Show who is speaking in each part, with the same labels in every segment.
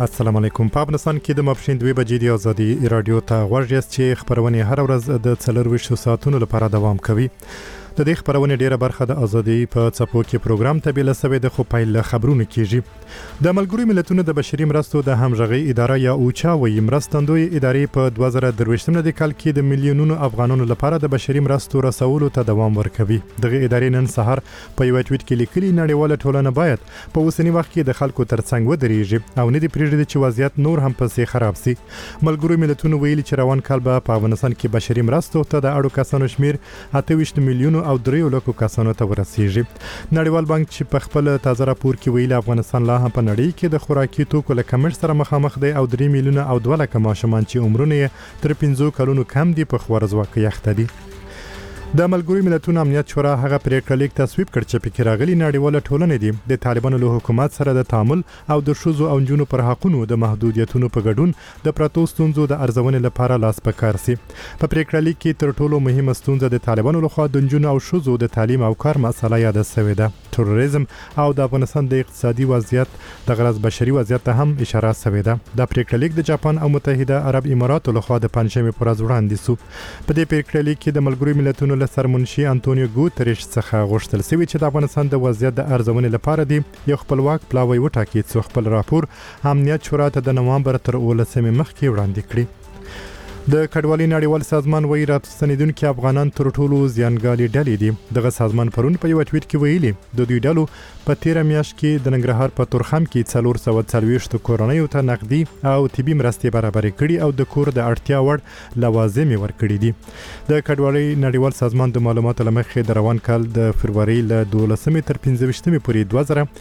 Speaker 1: السلام علیکم. په افغانستان کې د ماپښین 2 بجې د ازادي رادیو ته غوږ یاست چې خبرونه هر ورځ د 24 ساعتونو لپاره دوام کوي. د دې خبرونه ډیره برخه د ازادي په څپو کې پروګرام ته بل سوي د خو پایل خبرونه کیږي. د ملګرو ملتونو د بشري مرستو د همغږي اداره یا اوچا وی مرستندوی ادارې په 2023 د کال کې د میلیونونو افغانانو لپاره د بشري مرستو رسولو ته دوام ورکوي. دغه ادارې نن سهار په یو ټویټ کې لیکلي نړیواله ټولنه باید په اوسنی وخت کې د خلکو ترڅنګ ودرېږي او نه دی پریږدي چې وضعیت نور هم پسې خراب شي. ملګرو ملتونو ویلي چې روان کال په افغانستان کې بشري مرستو ته د اړو کسانو شمیر 28 میلیونو او 3 لکو کسانو ته ورسیږي. نړیوال بانک چې په خپل تازه راپور کې ویلي افغانستان لا هم په نړۍ کې د خوراکي توکو له کمښت سره مخامخ دی او 3 میلیونه او 2 لک ماشومان چې عمرونه یې تر 15 کلونو کم دي په خوارزواکۍ اخته دي. د ملګرو ملتونو امنیت شورا هغه پریکړه لیک تصویب کړ چې پکې راغلي نړیواله ټولنه دي د طالبانو له حکومت سره د تعامل او د شوزو او جنونو پر حقونو د محدودیتونو په ګډون د پروتو ستونزو د ارزونې لپاره لاس پکار سي. په پریکړه لیک کې تر ټولو مهمه ستونزه د طالبانو لخوا د جنونو او شوزو د تعلیم او کار مسله یاد شوې ده. تروریزم او د افغانستان د اقتصادي وضعیت د غرض بشري وضعیت ته هم اشاره شوې ده. د پریکړه لیک د جاپان او متحده عرب اماراتو لخوا د پنځمې پر ورځ وړاندې شو. په دې پریکړه لیک کې د ملګرو ملتونو له سرمنشي انټونیو ګوتریش څخه غوښتل شوی چې د افغانستان د وضعیت د ارزونې لپاره دی یو خپلواک پلاوی وټاکي چې خپل راپور امنیت شورا ته د نوامبر تر 18 مخکې وړاندې کړي. د کډوالۍ نړیوال سازمان وایي راستنیدونکو افغانان تر ټولو زیانګالي ډلې دي. دغه سازمان پرون په یو ټویټ کې ویلي د دوی ډلو په 13 میاشت کې د ننګرهار په تورخم کې 440 کورنیو ته نقدي او طبي مرستې برابرې کړي او د کور د اړتیا وړ لوازم ورکړي دي. د کډوالۍ نړیوال سازمان د معلوماتو لمخې د روان کال د فروری له 12 تر 15 پورې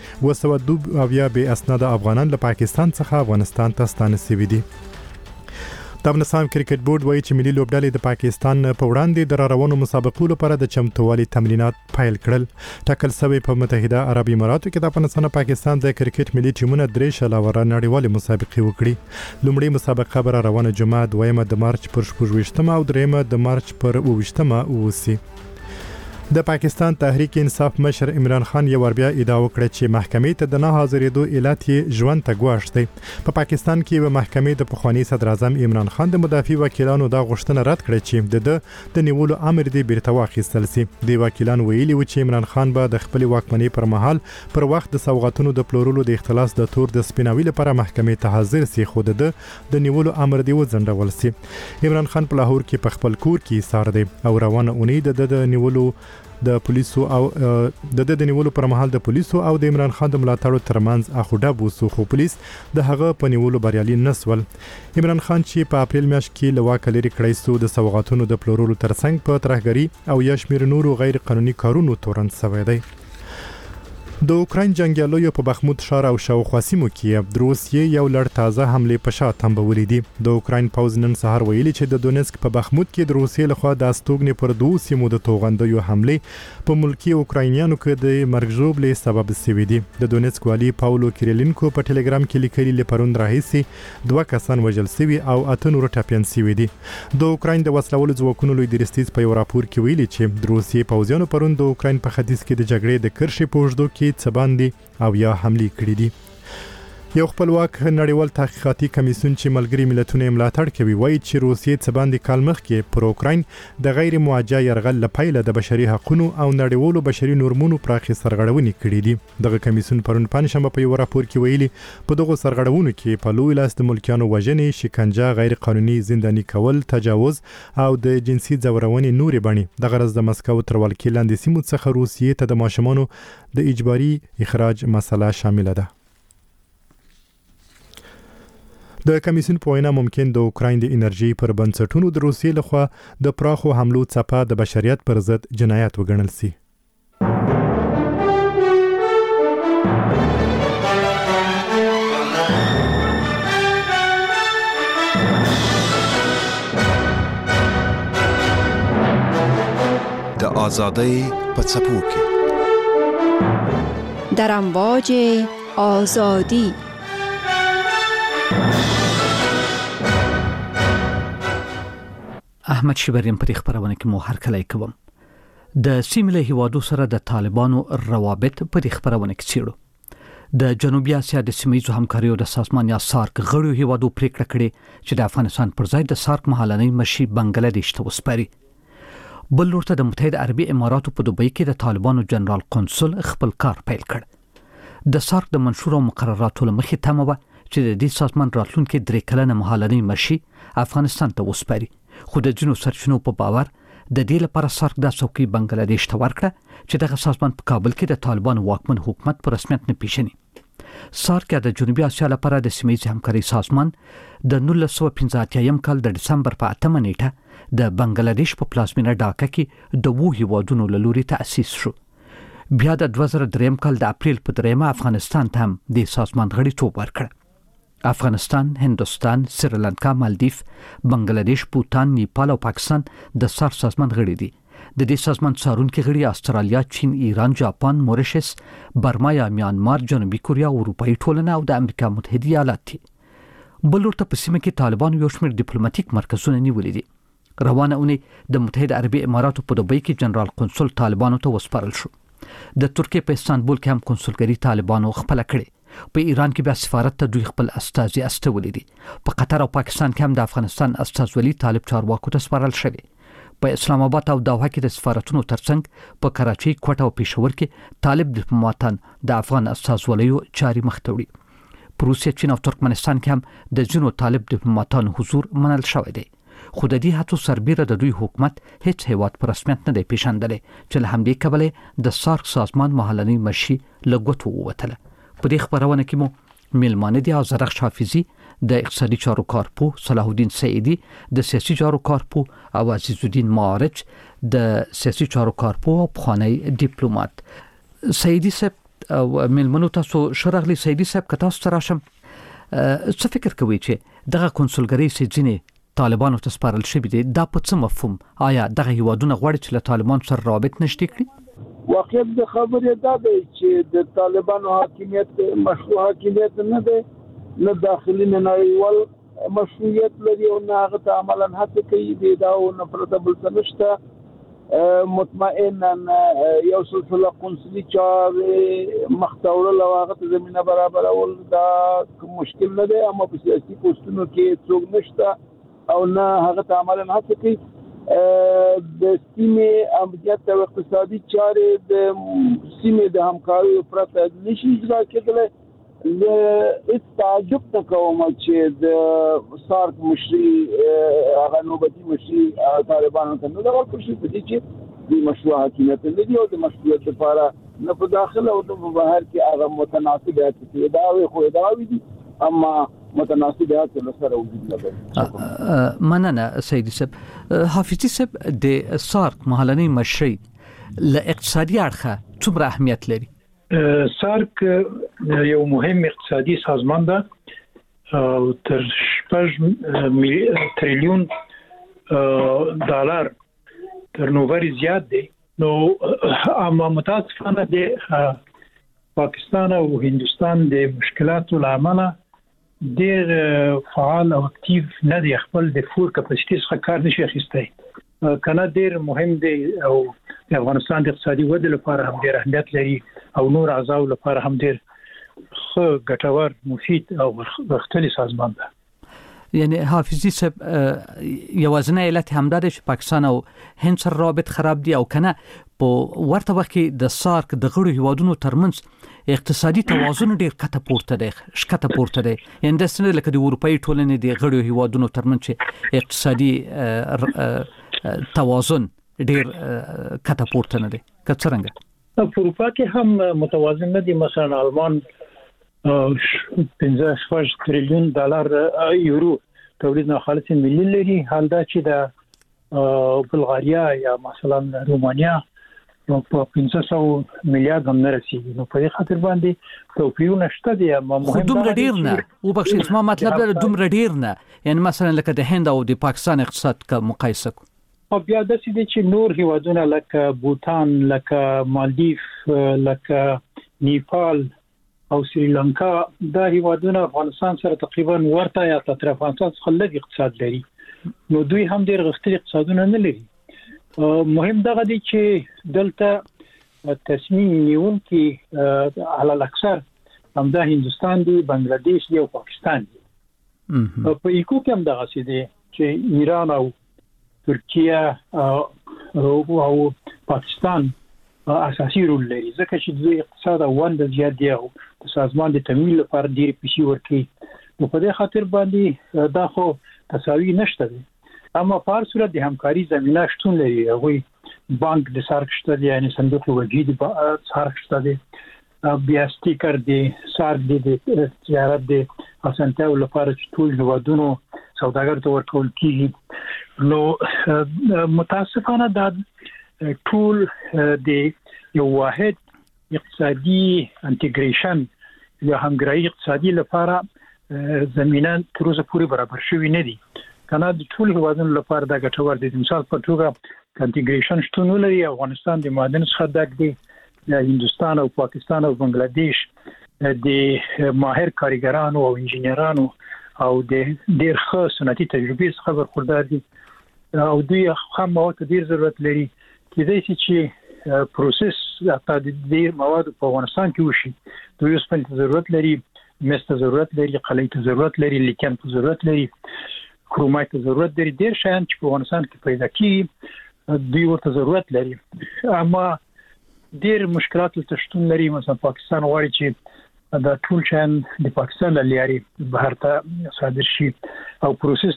Speaker 1: 2202 بې اسناده افغانان له پاکستان څخه افغانستان ته ستانه شوي دي. د افغانستان کرکټ بورډ وایي چې ملي لوبډلې د پاکستان په وړاندې د روانو مسابقو لپاره د چمتووالي تمرینات پیل کړل. ټاکل شوی په متحده عرب اماراتو کې د افغانستان او پاکستان د کرکټ ملي ټیمونه 3 شلاوره نړیوالې مسابقې وکړي. لومړی مسابقه به روانه جمعه 2 د مارچ پر 28 او 3 د مارچ پر 28 ووسي. د پاکستان تحریک انصاف مشر عمران خان یو ور بیا ادعا وکړه چې محکمې ته د نه حاضرېدو علت یې ژوند ته ګواښ دی. په پاکستان کې یو محکمې د پخوانی صدر اعظم عمران خان د مدافع وکیلانو دا غوښتنه رد کړه چې د نیولو امر دی بیرته واخیستل شي. د وکیلان ویلي و چې عمران خان به د خپل واکمنۍ پر مهال پر وخت د سوغاتونو د پلورلو د اختلاس د تور د سپیناوي لپاره محکمې ته حاضر شي خو د نیولو امر دی وځنډول شي. عمران خان په لاهور کې په خپل کور کې ایثار دی او روانه اونۍ د نیولو د پولیسو او د نیولو پر مهال د پولیسو او د عمران خان د ملاتړو ترمنځ اخوډه بوسو خو پولیس د هغه په نیولو بریالي نسول. عمران خان چې په اپریل میاشت کې له واکه لري کړی سو د سوغاتونو د پلورلو ترڅنګ په ترهګري او یا شمیر نورو غیر قانوني کارونو تورن شوی دی. د اوکراین جنگیالیو په بخموت ښار او شاوخوا سیمو کې د روسیې یو لړ تازه حمله په شا تنبولې دي. د اوکراین پوځ نن سهار ویلي چې د دونیسک په بخموت کې د روسیې لخوا د استوګنې پر 2 سیمو د توغندیو حمله په ملکی اوکراینیانو کې د مرګ ژوبلې سبب شوی دی. د دونیسک والی پاولو کریلینکو په ټلګرام کې لیکلي لپرون راهیسي 2 کسان وژل شوي او 8 نور ټپیان شوي دي. د اوکراین د وسلوالو ځواکونو لوی درستیز په یو راپور کې ویلي چې د روسیې پوځیانو پرون د اوکراین په ختیځ کې د جګړې د کرښې په اوږدو کې څه باندې او یا حملې کړې دي. یو خپلواک نړیوال تحقیقاتي کمیسیون چې ملګري ملتونه ملاتړ کوي وایي چې روسیې څه باندې کال مخکې پر اوکراین د غیر موجه یرغل لپاره د بشري حقوقو او نړیوالو بشري نورمونو پراخي سرغړونې کړې دي. دغه کمیسیون پرون پنځشنبه په یو راپور کې ویلي په دغه سرغړونو کې په لوی لاس د ملکیانو وژنې، شکنجه، غیر قانوني زنداني کول، تجاوز او د جنسي ځورونې نورې بڼې د غرض د مسکو تر ولکې لاندې سیمو څخه روسیې ته د ماشومانو د اجباري اخراج مسله شامل ده. د کمیسیون په وینا ممکن د اوکراین د انرژي پر بنسټونو د روسیې لخوا د پراخو حملو څپه د بشریت پر ضد جنایت وګڼل شي.
Speaker 2: د آزادۍ په څپو کې
Speaker 3: در امواج آزادی
Speaker 4: احمد شبریم پر خبرونه کې مو هر کله کوم د سیمه له هیوادو سره د طالبانو روابط پر خبرونه کې چیرو د جنوبي اسیا د سیمه‌ییزو همکاریو د سازمان یا سارک غړو هیوادو پریکړه کړې چې د افغانستان پر ځای د سارک مهالنۍ مشي بنگلاديش ته وسپاري. بل ورته د متحده عربي اماراتو په دوبۍ کې د طالبانو جنرال قونسل خپل کار پیل کړ. د سارک د منشور او مقرراتو لمخې تمه و چې د دې سازمان راتلونکي 3 کلنه مهالنۍ مشي افغانستان ته وسپاري، خو د جنو سرچینو په باور د دې لپاره سارک د څوکۍ بنگلاديش ته ورکړه چې دغه سازمان په کابل کې د طالبانو واکمن حکومت په رسمیت نه پیژني. سارک د جنوبي اسیا لپاره د سیمه‌ییز همکاري سازمان د 1985 کال د دسمبر په 8 نیټه د بنگلاديش په پلازمینه ډاکا کې د 2 هیوادونو له لوري تأسیس شو. بیا د 2003 کال د اپریل په 3 افغانستان ته هم د سازمان غړیتوب ورکړ. افغانستان، هندوستان، سریلانکا، مالدیف، بنگلاديش، بوتان، نیپال او پاکستان د سارک سازمان غړي دي. د دې سازمان څارونکي غړي استرالیا، چین، ایران، جاپان، موریشس، برما یا میانمار، جنوبي کوریا، اروپאי ټولنه او د امریکا متحده ایالات دي. بل ورته په سیمه کې طالبانو یو شمېر ډیپلوماټیک مرکزونه نیولي دي. روانه اونۍ د متحده عربي اماراتو په دوبۍ کې جنرال قونسل طالبانو ته وسپارل شو. د ترکیه په استانبول کې هم قونسلګری طالبانو خپل کړي. په ایران کې بیا سفارت ته دوی خپل استازي استولې دي. په قطر او پاکستان کې هم د افغانستان استازولي طالب چارواکو ته سپارل شوی. په اسلام آباد او دوحه کې د سفارتونو ترڅنګ په کراچۍ، کوټه او پېښور کې طالب ډیپلوماټان د افغان استازولیو چاري مخ ته وړي. په روسیه، چین او ترکمنستان کې هم د جنو طالب ډیپلوماټانو حضور منل شوی دی. خو د دې هڅو سربیره د دوی حکومت هیڅ هیواد په رسمیت نه دی پیژندلی چې له همدې کبله د سارک سازمان مهالنۍ مشي له ګوتو ووتله. په دې خبرونه کې مو میلمانه دي زرخ حافظي د اقتصادي چارو کارپو، صلاح الدین سعیدی د سیاسي چارو کارپو او عزیز الدین معارج د سیاسي چارو کارپو او پخوانی ډیپلوماټ. سعیدی صاحب او میلمنو تاسو شرغلی سعیدی صاحب که تاسو تراشم څه فکر کوي چې دغه کنسولګری سي ځینې طالبانو ته سپارل شوی دی، دا په څه مفهوم؟ آیا دغه هیوادونه غواړي چې له طالبان سره رابط نشته کړي؟
Speaker 5: واقعیت د خبرې دا دی چې د طالبانو حاکمیت مشروع حاکمیت نه دی، نه داخلي نه نړیوال مشروعیت لري او نه هغه ته عملاً هڅه کوي دی دا او نه پرته بل څه نشته. مطمئنا یو سلسله قونسلي چارې مخته وړل او هغه ته زمینه برابرول دا مشکل نه دی، اما په سیاسي پوسټونو کې څوک نشته او نه هغه ته عملاً هڅه کوي. د سیمې امنیت او اقتصادي چارې د سیمې د همکاریو پرته نشي اجرا کېدلی. هیڅ تعجب نه کوم چې د سارک مشري هغه نوبتي مشري طالبانو ته نه ورکړل شي، په دې چې د مشروع حاکمیت لري او د مشروعیت لپاره نه په داخله او نه په بهر کې هغه متناسب ادعاوې خو ادعاوې دي، اما متناسبات سره وجود لري.
Speaker 4: مننه سیدی صاحب. حافظی صاحب د سارک مهالنۍ مشري له اقتصادي اړخه څومره اهمیت لري؟
Speaker 6: سارک یو مهم اقتصادي سازمان ده او تر 6 تریلیون ډالر ترنوور زیات دی. نو اما متاسفانه د پاکستان او هندوستان د مشکلاتو لامل ډیر فعال او اکټیو نه دی، خپل د فور کپاسټي څخه کار نشي اخیستی. کنه ډیر مهم دی او د افغانستان د اقتصادي ودې لپاره هم ډیر اهمیت لري او نور اعضاء لپاره هم ډیر ښه ګټور مفید او غښتلي سازمان ده.
Speaker 4: یعنی حافظی صاحب یوازنی علت همدا ده چې پاکستان او هند سره رابط خراب دي او کنه په ورته وخت کې د سارک د غړو هیوادونو ترمنځ اقتصادي توازن ډیر کته پورته دی، شکته پورته دی. یعنی د سند لکه د اروپאי ټولنې د غړو هیوادونو ترمنځ اقتصادي توازن ډیر کته پورته نه دی. که څنګه
Speaker 6: په اروپا کې هم متوازن نه دي. مثلا آلمان 15 تریلیون ډالر یورو تولید ناخالص ملي لري، حال دا چې د بلغاریا یا مثلا رومانیا په 500 میلیارډ هم نه رسیږي. نو په دې خاطر باندې توپیرونه شته دي، اما مهم
Speaker 4: دومره ډیر نه. او بخښه ما مطلب دا دومره ډیر نه، یعنی مثلا لکه د هند او د پاکستان اقتصاد کا مقایسه کو.
Speaker 6: او بیا د سې دي چې نور هیوادونه لکه بوتان، لکه مالدیف، لکه نیپال او سریلانکا دا هیوادونه افغانستان سره تقریبا ورته یا تر افغانستان څخه لږ اقتصاد لري، نو دوی هم ډېر غښتلي اقتصادونه نه لري. مهم دغه دی چې دلته تصمیم نیونکي علل اکثر همدا هندستان دی، بنگلاديش دی او پاکستان دی. په ایکو کې هم دغه څه دي چې ایران او ترکیه او پاکستان اساسي رول لري، ځکه چې د اقتصاد او ونده زیات دی او د سازمان د تمویل لپاره ډېر پیسې ورکړي. نو په دې خاطر باندې دا خو تساوي نشته دي. اما په هر صورت د همکاري زمينه شتون لري. هغه بانک د سارک شته دي، یعنی صندوق وجودي سارک شته دي، بیا سټیکر دی، سارک دی د تجارت دی، اسانتیاو لپاره چې ټول هیوادونو سوداګر ته ورکول کیږي. نو متاسفانه دا ټول د یو واحد اقتصادي انټیګریشن یا همګرایي اقتصادي لپاره زمينه تر اوسه پورې برابر شوی نه دي. کنه د ټول هیوادونو لپاره دا ګټور دي. مثال په توګه انټیګریشن شتون لري. افغانستان د معدن څخه ډک دی، هندستان او پاکستان او بنگلاديش د ماهر کارګرانو او انجینرانو او د ډېر ښه صنعتي تجربې څخه برخوردار دي او دوی خام مواد ډېر ضرورت لري. کېدای شي چې پروسس حتی د ډېر مواد په افغانستان کې وشي. دوی اوسپنې ته ضرورت لري، مس ته ضرورت لري، قلعې ته ضرورت لري، لیتیم ته ضرورت لري، کرومایټ ته ضرورت لري. ډېر شیان چې په افغانستان کې پیدا کیږي دوی ورته ضرورت لري. اما ډېر مشکلات تشتون لري. مثلا پاکستان غواړي چې دا ټول شیان د پاکستان له لارې بهر ته صادر شي او پروسس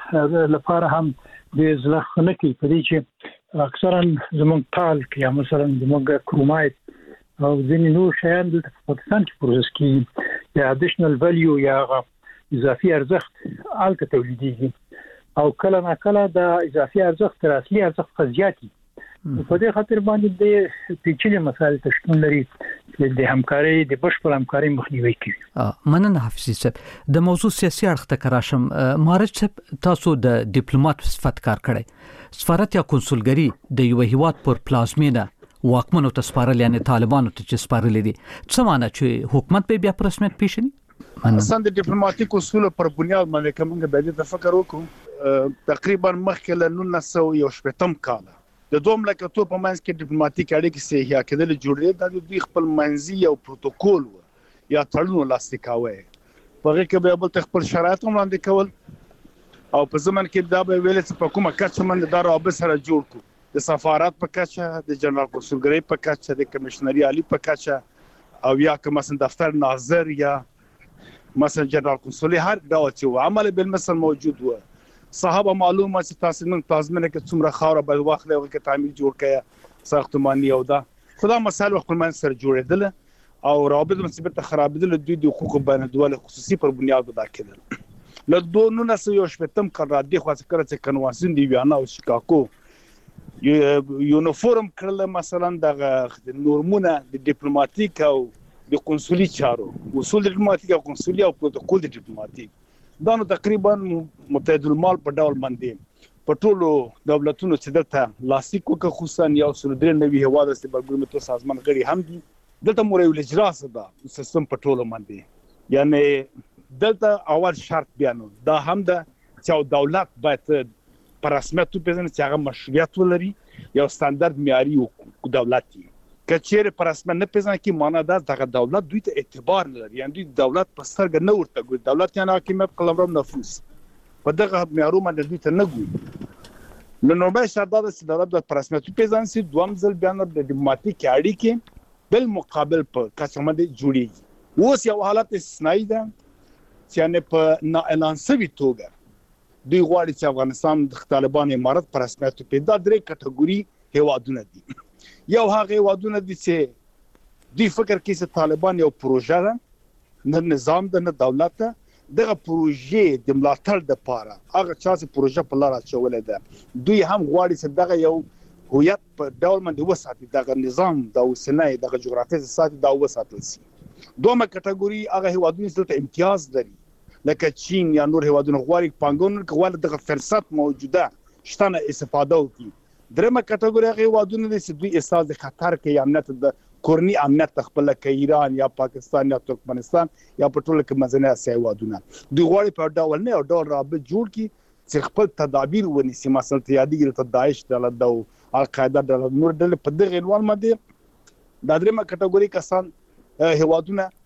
Speaker 6: لپاره هم د ځلخ نه کوي. په دې چې اکثرا زموږ ټالک یا مثلا زموږ کرومایټ او ځینې نور شیان د پاکستان کې پروسس کیږي یا اډیشنل ویلیو یا اضافي ارزښت الته تولیدېږي او کله نه کله د اضافي ارزښت تر اصلي ارزښت څخه زیات وي. په دې خاطر باندې د پیچلي مسایل تشکیل لري چې د همکاري د بشپړ همکاري مخنیوي کوي.
Speaker 4: مننه حافظ صاحب. د موضوع سیاسي اړخ ته کراشم. مارج صاحب تاسو د ډیپلوماټ صفت کار کړی. سفارت یا کنسولګری د یو هیواد پر پلازمینه واکمنو ته سپارل یعنی طالبانو ته چې سپارل دي، څه معنی چې حکومت به بیا پر رسمیت پیژني؟
Speaker 7: اصلا د ډیپلوماټیک اصول پر بنیاد باندې کومه به د فکر وکړو. تقریبا مخکې له 1918 کال د دوه مملکتونو په منځ کې ډیپلوماټیک اړیکې صحیح کېدل جوړې د دوی خپل منځي او پروتوکول یا تړون لاسلیک کاوه. په هغه کې به بل خپل شرایط وړاندې کول او په زمن کې دا به ویل چې په کومه کچه من د رابطه سره جوړ کو، د سفارت په کچه، د جنرال کنسولګری په کچه، د کمشنري عالی په کچه او یا کوم مثلا دفتر ناظر یا مثلا جنرال کنسولي هر ډول چې عمل بالمثل موجود و. صاحب معلومه چې تاسو نن پلازمنه کې څومره خاور به وخت له کې تعمیر جوړ کړي ساختماني او دا خدا مسائل خپل من سره جوړېدل او رابطه مصیبت خرابېدل دوی د حقوقو بین الدولي خصوصي پر بنیاد ادا کېدل. له 2018 کال را دي خو څنګه چې کنوانسیون دی ویانا او شیکاګو یونیفورم کړل مثلا د نورمونه د ډیپلوماټیک او د کنسولي چارو اصول ډیپلوماټیک او کنسولي او پروتوکول ډیپلوماټیک دا نو تقریبا متحد المال په ډول باندې په ټولو دولتونو چې دلته لاسلیک وکړ، خصوصا یو سل درې نوي هواد استخباراتي متو سازمان غړي هم دي. دلته مورې الاجراس دا سیستم په ټولو باندې یعنی دلته اول شرط بیانو دا هم ده چې دولت باید پر رسمیت پیژني چې هغه مشروعیت ولري، یو ستاندرد معیاري دولت دی. کچېر پر رسمیت نه پیژني کې معنا دا دغه دولت دوی ته اعتبار نه لري، یعنی دولت په سترګه نه ورته ګوري. دولت یعنی حاکمیت قلمرو نفوذ په دغه معیارو باندې دوی ته نه ګوري. نو نورمال شرط دا چې دولت د پر رسمیت پیژني سي دوم ځل بیان د ډیپلوماټیک اړیکې بل مقابل په کچه باندې جوړیږي. اوس یو حالت استثنایی ده چې نه په نا اعلان سوي توګه دوی غواړي چې افغانستان د طالبان امارت پر رسمیت پیدا درې کټګوري هیوادونه دي. یو هغه هیوادونه دي چې دوی فکر کوي چې طالبان یو پروژه ده، نه نظام ده نه دولت ده. دغه پروژې د ملاتړ لپاره هغه چا چې پروژه په لار اچولې ده دوی هم غواړي چې دغه یو هویت په ډول باندې وساتي، دغه نظام د اوسنۍ دغه جغرافیایي ساتي دا وساتل شي. دومره کټګوري هغه هیوادونه چې امتیاز لري لکه چین یا نور هیوادونه غواړي پانګونه کوي دغه فرصت موجوده شتنه استفاده وکړي. درېمه کټګوري هغه هیوادونه چې دوی احساس د خطر کې امنیت د کورنی امنیت خپل کې ایران یا پاکستان یا ترکمنستان یا په ټوله کې منځنۍ اسیا هیوادونه دوی غواړي په ډول نه او ډول رابط جوړ کړي چې خپل تدابیر ونیسي. مثلا تیادیږي ته داعش ډله د القاعده ډله نور ډله په دغه عنوان باندې د درېمه کټګوري کسان هیوادونه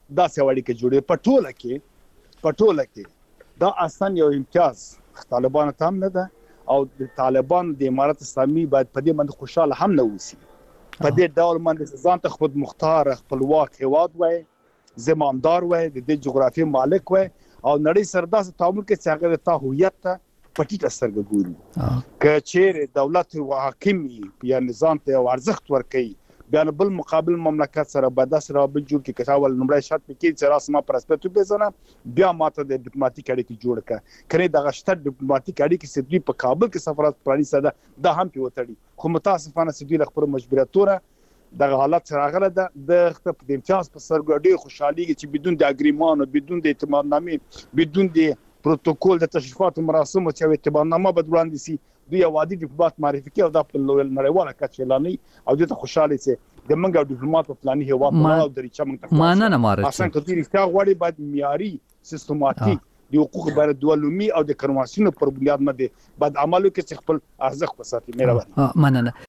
Speaker 7: دا سوالي کې جوړي پټوله کې دا اصلا یو امتیاز طالبان تام نه ده او د طالبان د امارت اسلامي باید په دې باندې خوشاله هم نه وسی په دې ډول باندې ځان ته خود مختار خپلواک هواد وای زمامدار وای د دې جغرافي مالک وای او نړۍ سره داسې تعامل کوي چې هغه ته هویت ته پټی سترګه ګوري که چیرې دولت او حاکم یا نظام ته ارزښت ورکړي بیا بل مقابل مملکت سره به داسې رابط جوړ کړي چې اول نمبر شرط پکې چې راسمه پرسپکټیو بزنه بیا ماته د ډیپلوماټیک اړیکې جوړ کړي کني د غشتر ډیپلوماټیک اړیکې چې دوی په کابل کې سفارت پرانی ساده د هم په وتړي خو متاسفانه چې دوی خپل مجبوریتونه د حالت سره غله د خپل د امتیاز په سرګړې خوشحالي چې بدون د اګریمان او بدون د اعتماد نامې بدون د پروتوکول د تشریفات مراسم چې اعتماد نامه بدلوندي سي دوی وادي ډیپلوماټ معرفي کوي او د نړیواله کچه اعلاني او د خوشاله سي د منګو ډیپلوماټ په پلاني هوا او د ریچا منګ
Speaker 4: معنا مارچ
Speaker 7: اصلا کله چې غوړي باید معیاري سیستماتیک د حقوق بر دولمي او د کنوانسیون پر بنیاد باندې بعد عملو کې خپل ارزښت وساتي مهرباني
Speaker 4: مننه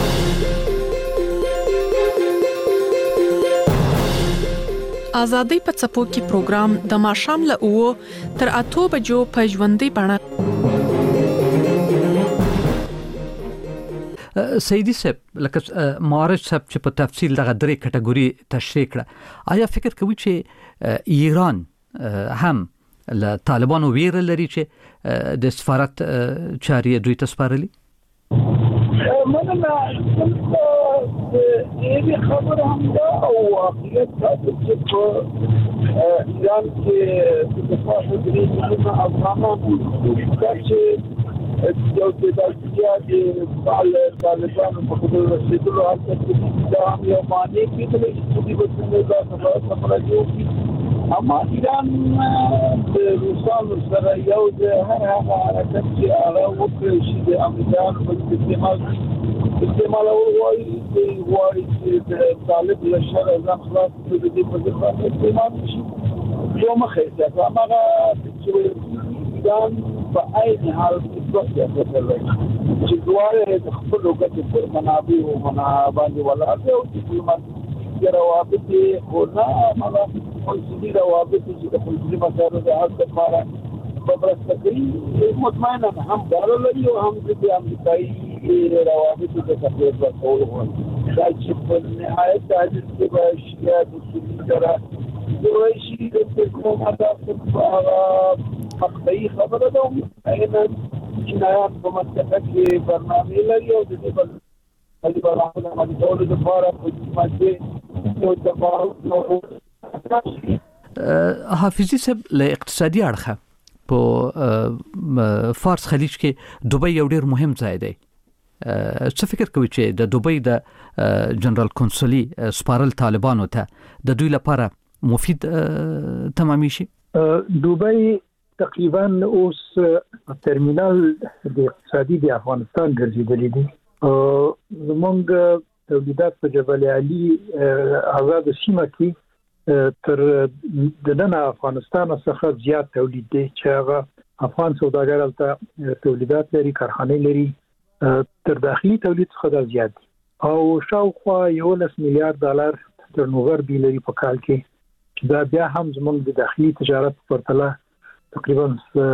Speaker 8: آزادۍ په څپو کې پروګرام د ماښام له 9 تر 8 بجو په ژوندۍ بڼه
Speaker 4: سیدی صاحب لکه مارچ صاحب چې په تفصیل دغه درې کټګوري تشریح کړه آیا فکر کوي چې ایران هم له طالبانو ویره لري چې د سفارت چاري دوی ته سپارلي
Speaker 5: مننه دې خبره هم دا او واقعیت چې په ایران کې د فاشیزم د افغانانو چې یو د داسې طالبانو په خپل رسیدلو حالت دا هم یو معنی کېدلی چې دوی به څنګه سفر جوړ اما ایران د روسانو سره یو د هر هغه حرکت چې هغه وکړي چې د امریکا په استعمال او وایي چې د طالب له شر ځان خلاص کړي د دې په ځای استعمال شي یو مخه چې هغه چې ایران په اې حال کې څه چې دواره د خپل وګړي په منابع او باندې ولاړ او ډیپلوماټیک روابط او نه قونسلي روابط چې د قونسلي مسایلو د حل لپاره په مرسته کوي مطمئنه هم دارو لري او هم د امریکایي روابط د تفویض ورکولو غواړي دا چې په نهایت د حدیث کې به شیا د سولې سره دوی شي د کوم هدف مقطعي خبره ده هغه جنایات په منطقه کې برنامه لري او د دې په اړه د ټولو لپاره په ماده یو تفاهم
Speaker 4: حافظي صاحب له اقتصادي اړخه په فارس خلیج کې دوبۍ یو ډیر مهم ځای دی څه فکر کوي چې د دوبۍ د جنرال کنسولي سپارل طالبانو ته د دوی لپاره مفید تمامي شي
Speaker 6: دوبۍ تقریبا اوس ترمینال د اقتصادي د افغانستان ګرځیدلی دی زمونږ تولیدات په جبل علي آزاد سیمه کې تر د نن افغانستان څخه زیات تولید دي چې هغه افغان سوداګر ته تولیدات لري کارخانه لري تر داخلي تولید څخه زیات دي او شاوخوا 11 میلیارډ ډالر ترنوور دی لري په کال کې دا بیا هم زموږ د داخلي تجارت په پرتله تقریبا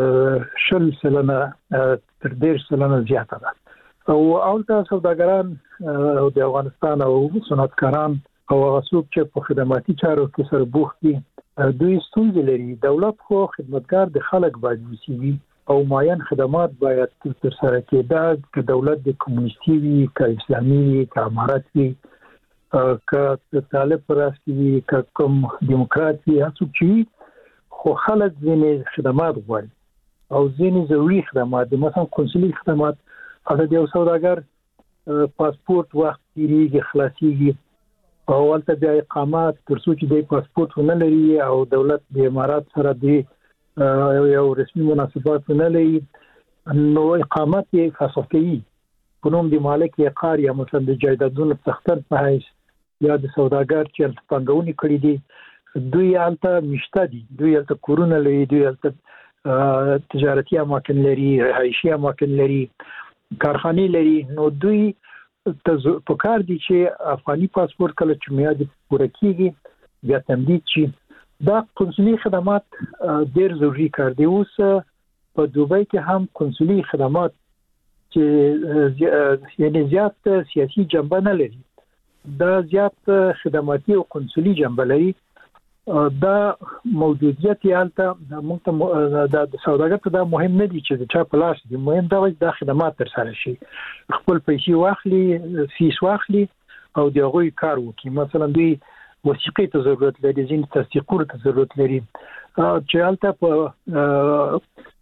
Speaker 6: 10% تر 10% زیاته ده او اولته سوداګران او د افغانستان او صنعتکاران او هغه څوک چې په خدماتي چارو کې سره بوخت دي دوی ستونزې لري دولت خو خدمتګار د خلک باید وسیوي او معین خدمات باید تر سره کېده چې دولت د کمونیستي وي که اسلامي وي که امارت وي که طالب پرستی وي که کوم دیموکرات وي هڅو چې خو خلک ځینې خدمات غواړي او ځینې ضروري خدمات دي مثلا کنسولي خدمات هغه د یو سوداګر پاسپورت وخت تیریږي خلاصيږي او ولته بیا اقامت ترڅو چې د پاسپورت ونه لري او دولت د امارات سره د یو رسمي مناسبات ونه لري نو اقامت یې فسخوي په نوم د مالک عقار یا مثلا د جایدادونو تختن په حیث یا د سوداګر چې پنګونی کړی دي دوی الته مشته دي دوی الته کورونه لري دوی الته تجارتي اماکن لري رهایشي اماکن لري کارخانه لري نو دوی په کار دي چې افغاني پاسپورت کله چې میاد پوره کیږي بیا تمدید شي دا قونسلي خدمات ډېر ضروري کار دی. اوس په دوبۍ کې هم قونسلي خدمات چې یعنی زیات سیاسي جنبه نه لري، دا زیات خدماتي او قونسلي جنبه لري. دا موجودیت یالته موږ ته د سوداګر ته دا مهم نه دي چې چا په لاس دي، مهم دا چې دا خدمات تر سره شي، خپل پیسې واخلي، فیس واخلي او د هغوی کار وکړي. مثلا دوی وثیقې ته ضرورت لري، ځینې تصدیقونو ته ضرورت لري چې هلته په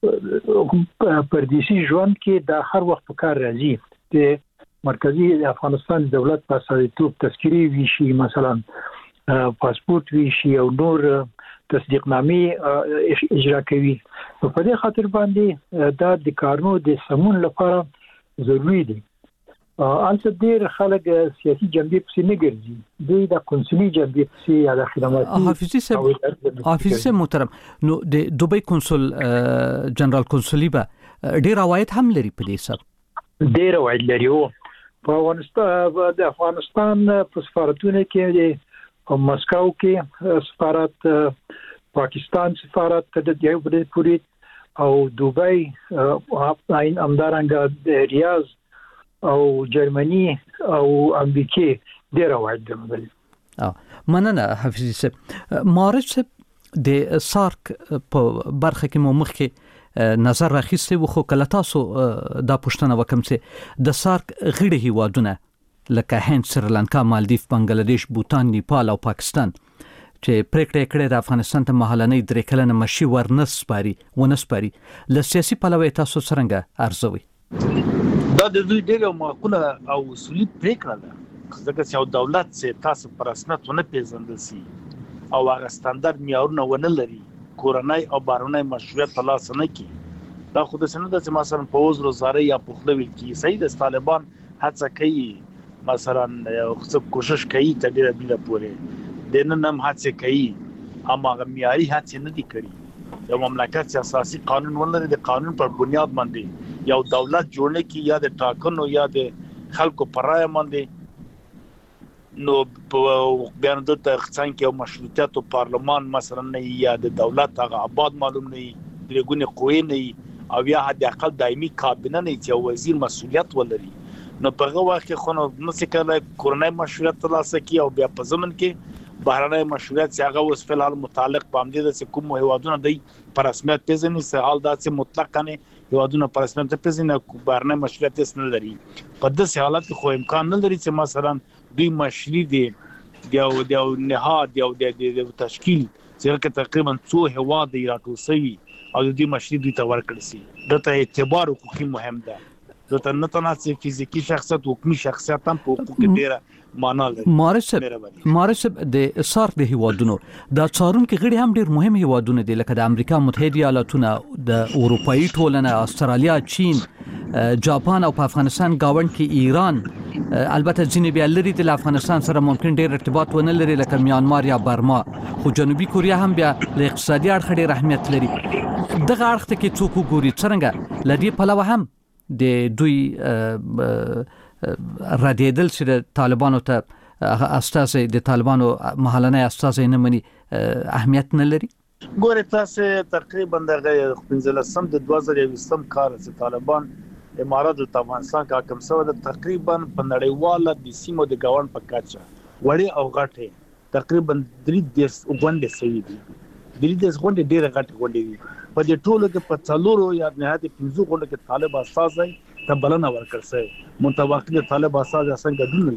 Speaker 6: پردیسي ژوند کې دا هر وخت په کار راځي. د مرکزی افغانستان دولت په استازیتوب تذکیري ویشي، مثلا پاسپورت ویشي او نور تصدیقنامې اجرا کوي. په دې خاطر باندې دا د کارونو د سمون لپاره ضروری دي. البته ډېر خلک سیاسي جنبې پسې نه ګرځي، دوی د قونسلي جنبې پسې یا د خدماتي
Speaker 4: حافظي محترم. نو د دوبۍ قونسل جنرال قونسلي به ډېر عواید هم لري په دې سره؟
Speaker 6: ډېر عواید لري. په د افغانستان په سفارتونو کې په مسکو کې سفارت، پاکستان سفارت د یو بل پوری او دوبۍ همدارنګه ریاض او جرمني او امریکا ډېر عواید لري.
Speaker 4: مننه حفیظي صاحب. معرض صاحب د سارک په برخه کې مو مخکې نظر راخیسته و، خو کله تاسو دا پوښتنه وکم چې د سارک غړي هیوادونه لکه هند، سریلانکا، مالدیف، بنگلاديش، بوتان، نیپال او پاکستان چې پریکړه کړې د افغانستان ته مهالنۍ درې کلنه مشي ورنسپاري له سیاسي پلوه تاسو څنګه ارزوي؟
Speaker 7: دا د دوی ډېر معقوله او اصولي پریکړه ده، ځکه چې دولت چې تاسو پر رسمیت ونه پیژندل سي او هغه ستاندرد معیارونه ونه لري، کورنۍ او بهرنۍ مشروعیت په لاس نه کی، دا خو د سند چې مثلا په وزر وزارت یا په خپل کې سید طالبان هڅه کوي، مثلا خو کوشش کوي ته ډیره بیره پورې د نن هڅه کوي، اما معیاري هڅه نه دي کړې. یو مملکت چې اساسي قانون ولري، د قانون پر بنیاد باندې یو دولت جوړل کی یا د ټاکنو یا د خلکو پر رائے باندې، نو بیان د څنګه یو مشروطیت او پارلمان مثلا نه یا د دولت هغه آباد معلوم نه درګونه قوی نه او یا حد اقل دایمي کابینه نه چې وزیر مسؤلیت ولري، نو په هغه وخت کې خو نو څنګه کورنۍ مشروعیت ترلاسه کی او بیا په ضمن کې بهرنۍ مشروعیت چې هغه اوس فل حال متعلق پام دي د کوم هیوادونو دی پر رسمیت پیژني، سهال دا چې مطلق نه هیوادونو پر رسمیت پیژني بهرنۍ مشروعیت نه لري. په داسې حالت کې خو امکان نه لري چې مثلا دوی مشروع دي د نهاد یو د تشکیل چې تقریبا 2 هیواد راټول شوی او د دې مشروع دوی ته ورکړل شي. دته اعتبار حقوقي مهم ده، دته نه تناسب فزیکی شخصیت حکومي شخصیت هم په حقوق ډیره معنا لري.
Speaker 4: مارسب د سارک د هیوادونو د څارونکو غړي هم ډیر مهم هیوادونه دي، لکه د امریکا متحده ایالاتونه، د اروپאי ټولنه، استرالیا، چین، جاپان او په افغانستان گاوند کې ایران. البته ځینې بیا لري د افغانستان سره ممکن ډیر ارتباط ونه لري، لکه میانمار یا برما، خو جنوبي کوریا هم بیا له اقتصادي اړخ ډیر اهمیت لري. دغه اړخ ته کې څوک ګوري څنګه لدی په لور هم د دوی ردیدل چې د طالبانو ته استازي د طالبانو مهالنۍ استازي نه مني اهمیت نه لري؟
Speaker 7: ګوره تاسو تقریبا د 15 د 2020 کال چې طالبان امارات د افغانستان کا کوم څه د تقریبا په نړیواله د سیمو د گاوند په کاچا وړي او غټه تقریبا 3 غونډې سوي دي. د غونډې ډیره غټه غونډې دي. په دې ټولو کې په څلورو یا نهایت 15 غونډو کې طالب استازي ته بلنه ورکړل شوی، متوقع طالب استازي څنګه ګډون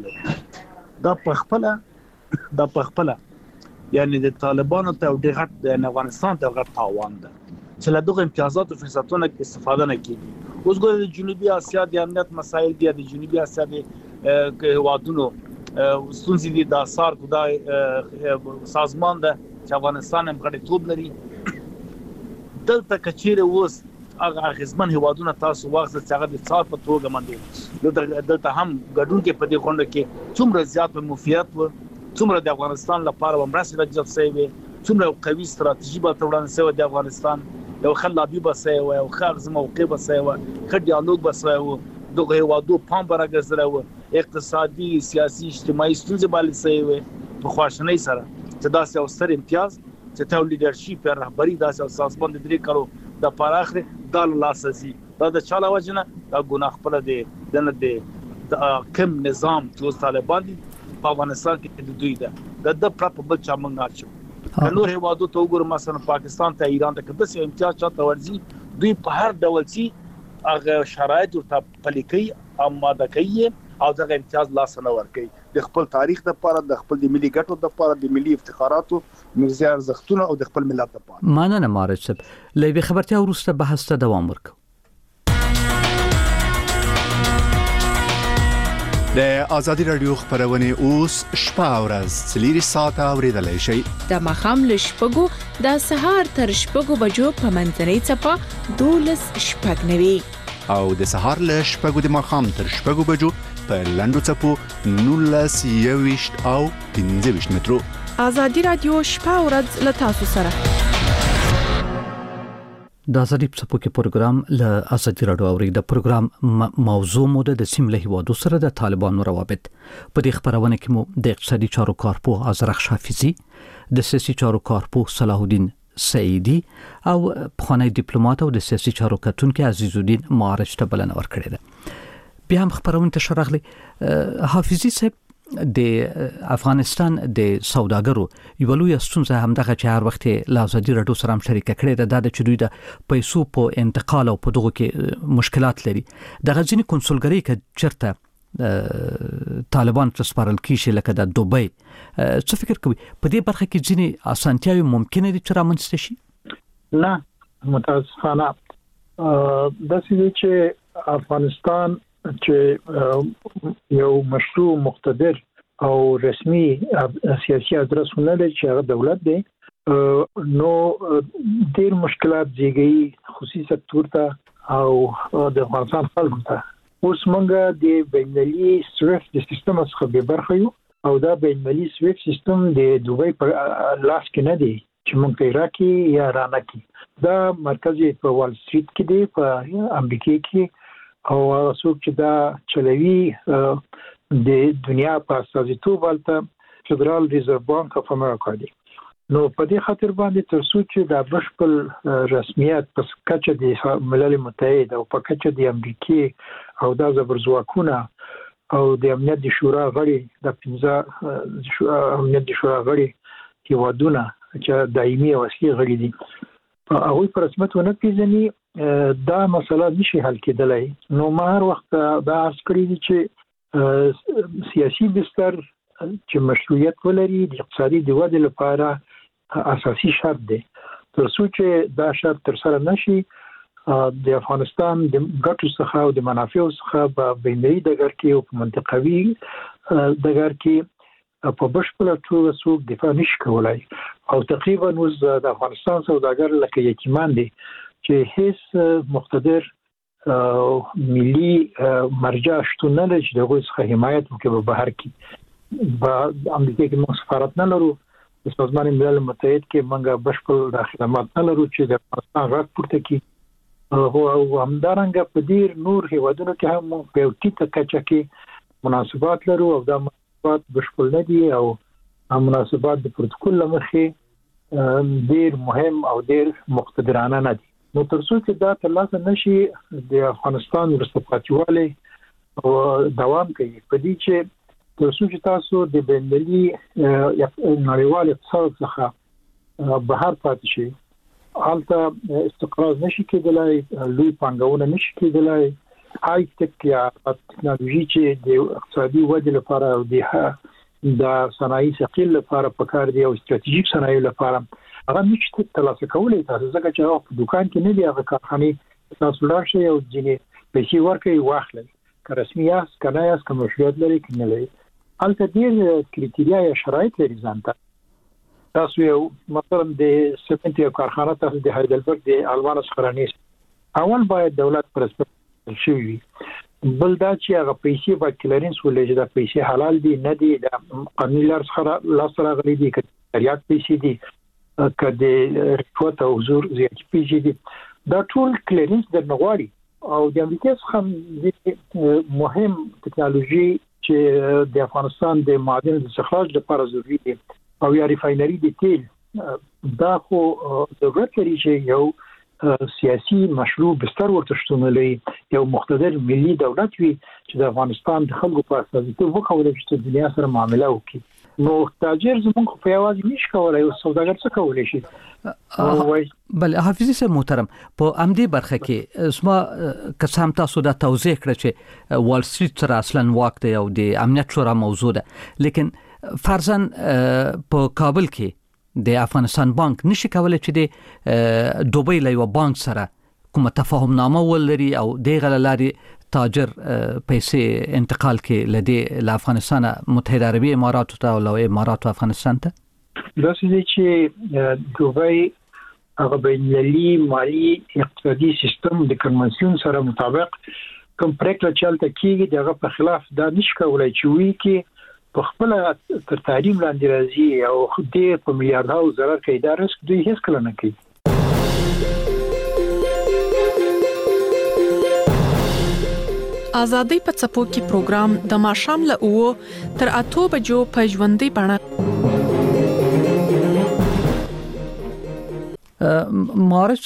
Speaker 7: لري. دا په خپل یعنی د طالبانو ته د غټ د افغانستان ته غټ تاوان ده چې له دغه امتیازات او فرصتونو استفاده نه کیږي. اوس ګورئ د جنوبي اسیا د امنیت مسایل دي، د جنوبي اسیا د هیوادونو ستونزې دي، د سارک د سازمان ده چې افغانستان هم غړیتوب لري. دلته کچېره اوس هغه غزمن هیوادونه تاسو واخذ چې هغه د څار په توګه باندې دلته هم ګډون کې په دې غونډه کې څومره زیات مفیدات و، څومره د افغانستان لپاره مرسته راځي سوي، څومره قوي ستراتیژي به تړل سوي د افغانستان، یو خلابي به سوي او خاغز موقع به سوي، خډ ډیالوګ به سوي، دغه هیوادو پام برګزره اقتصادي، سیاسي، اجتماعي ستونزې باندې سوي په خواشنۍ سره چې دا یو ستر امتیاز چې ته لیدرشپ رهبری د اساسمن د درې کارو د پراخره د لاسزي دا د چاله وجنه دا ګناه خپل دی د کم نظام چې طالبان دي په افغانستان کې د دوی د پراپبل چا منګ نشو نور هیوادو ته وګورم مثلا پاکستان ته ایران ته کده سي امتیاز چاته ورزي دوی په هر ډول سي هغه شرایط ورته پلیکي آماده کوي او دغه امتیاز لاس نه ور کوي د خپل تاریخ د لپاره د خپل د ملي ګټو د لپاره د ملي افتخاراتو مرزي ارزښتونه او د خپل ملت لپاره
Speaker 4: مننه مارج صاحب لوي خبرتیا ورسته بحث ته دوام ورکړو
Speaker 2: د ازادي رادیو خبرونه اوس شپه او ورځ سلیری ساعت اوریدلای شي
Speaker 9: د مخام لشپګو د سهار تر شپګو بجو په منځنۍ چپا 12 شپګنوي
Speaker 2: او د سهار له شپږو د مخام تر شپږو بجو په لندو چپو 19 او 15 مترو
Speaker 8: ازادي رادیو شپه او ورځ له تاسو سره
Speaker 4: د ازادي په کې پروګرام له ازادي رادیو اوري د پروګرام موضوع مو د سیمه هیوادو سره د طالبانو روابط په دې خبرونه کې مو د اقتصادي چارو کارپو ازرخ حافظي د سیاسي چارو کارپو صلاح الدین سعیدی او پخوانی ډیپلوماټ او د سیاسي چارو کتونکو عزیز الدین معارج ته بلنه ورکړه ده بیا هم خبرونه ته شرغلي حافظي صاحب د افغانستان د سوداګرو یو لوی ستونزه هم دغه چې هر وخت لازمي رډو سره هم شریک کړي د چدوی د پیسو په انتقال او په دغه کې مشکلات لري د غزنی کنسولګری کې چرته طالبان تسپارل کیږي لکه د دوبۍ څه فکر کوي په دې برخه کې ځینې اسانتیاوي ممکن دي چې رامنځته شي
Speaker 6: نه متاسفانه د سې چې افغانستان چې یو مشروع مقتدر او رسمي سیاسي ادرسونه لري چې هغه دولت دی نو ډېر مشکلات زیږي خصوصي سکتور ته او د افغانستان خلکو ته اوس موږ د بینالي سویفت د سیستم څخه به برخه یو او دا بینالي سویفت سیستم د دوبۍ په لاس کې نه دی چې موږ ته راکې یا رانه کې دا مرکزي په وال سټریټ کې دی په امریکا کې او څوک چې دا چلوي د دنیا په استازیتوب ولته فدرال ریزرو بانک اف امریکا دی نو په دې خاطر باندې تر څو چې د بشپړ رسمیت په کچه د ملل متحد او په کچه د امریکا او د زبرځواکونه او د امنیت د شورا غړي د 15 امنیت د شورا غړي هیوادونه چې دایمي او اصلي غړي دي هغه په رسمیت ونه پیژني دا مسله نشي حل کېدلای نو ما هر وخت دا عسکري دي چې سیاسي بستر چې مشروعیت ولري د اقتصادي د ودې لپاره اساسي شرط دی تر څو چې دا شرط تر سره نشي د افغانستان د ګټو څخه او د منافعو څخه په بینري دګر کې او په منطقوي دګر کې په بشپړه توګه څوک دفاع نشي کولای او تقریبا اوس د افغانستان سوداګر لکه یتیمان دي چې هیڅ مقتدر ملي مرجع شتون نه لري چې دغه څخه حمایت وکړي په بهر کې په امریکا کې موږ سفارت نه لرو د سازمان ملل متحد کې موږ بشپړ د خدمات نه لرو چې د افغانستان غږ پورته کړي او همدارنګه په ډیر نور هیوادونو کې هم په یو ټیټه کچه کې مناسبات لرو او دا مناسبات بشپړ نه دي او مناسبات د پروتوکول لمخې ډیر مهم او ډیر مقتدرانه نه دي نو تر څو چې دا ترلاسه نشي د افغانستان وروسته پاتېوالی او دوام کوي په دې چې تر څو چې تاسو د بینالي نړیوال اقتصاد څخه بهر پاتې شي هلته استقرار نشي کېدلای لوی پانګونه نشي کېدلای هاي ټیک یا ټکنالوژي چې د اقتصادي ودې لپاره او د صنایع ثقيل لپاره پکار دی او استراتیژیک صنایع لپاره هغه نشته ترلاسه کولای تاسو ځکه چې په دکان کې نه دی هغه کارخانه تاسو لارښي او ځینې پیسې ورکړي واخلئ که رسمي یاست کنه یاست که مشروعیت لري کنه لري البته ډیر کریټیریا یا شرایط لري ځانته تاسو یو مثلا د سپنټ یو کارخانه تاسو د هایدلبرګ د المان څخه رانیسئ اول باید دولت پرسپکټ شي بل دا چې هغه پیسې با کلرنس ولې دا پیسې حلال دي نه دي د قانوني لار څخه لاس راغلي دي که ریاض پیسې دي کده رشوت او زور زیات پیږي دي دا ټول کلرنس د نغواړي او د امریکا څخه مهم ټکنالوژي چې د افغانستان د معادن د استخراج لپاره ضروري دي او یا ریفاینري د تیل دا خو ضرورت لري چې یو سیاسي مشروع بستر ورته شتون لري، یو مقتدر ملي دولت وي چې د افغانستان د خلکو په استازیتوب وکولای شي چې دنیا سره معامله وکړي. نو تاجر زموږ په یوازې نشي کولای، او سوداګر څه کولای شي؟
Speaker 4: بل حافظي صاحب محترم، په امدې برخه کې اسما قسم تاسو دا توضیح کړ چې وال سټریټ سره اصلا واک دی او د امنیت شورا موضوع ده، لیکن فرضاً په کابل کې د افغانستان بانک نشي کولای چې د دوبۍ له یو بانک سره کوم تفاهم نامه ولري او د غللاري تاجر پیسې انتقال کې لدی له افغانستان متحده عربی امارات ته او له امارات افغانستان ته.
Speaker 6: دا چې دوبۍ هغه بینالمللي مالی اقتصادي سیستم د کنونسیون سره مطابق کوم پریکړه چلته کیږي دغه په خلاف دا نشي کولای چې وی کې په خپل تر تعلیم لاندې راځي او دې په میلیارډونو ضرر کوي. دا رسک دوی هیڅ کله نه کوي.
Speaker 8: ازادي په څپو کې پروګرام د ماښام له 9 تر 8 بجو په ژوندۍ بڼه
Speaker 4: معرض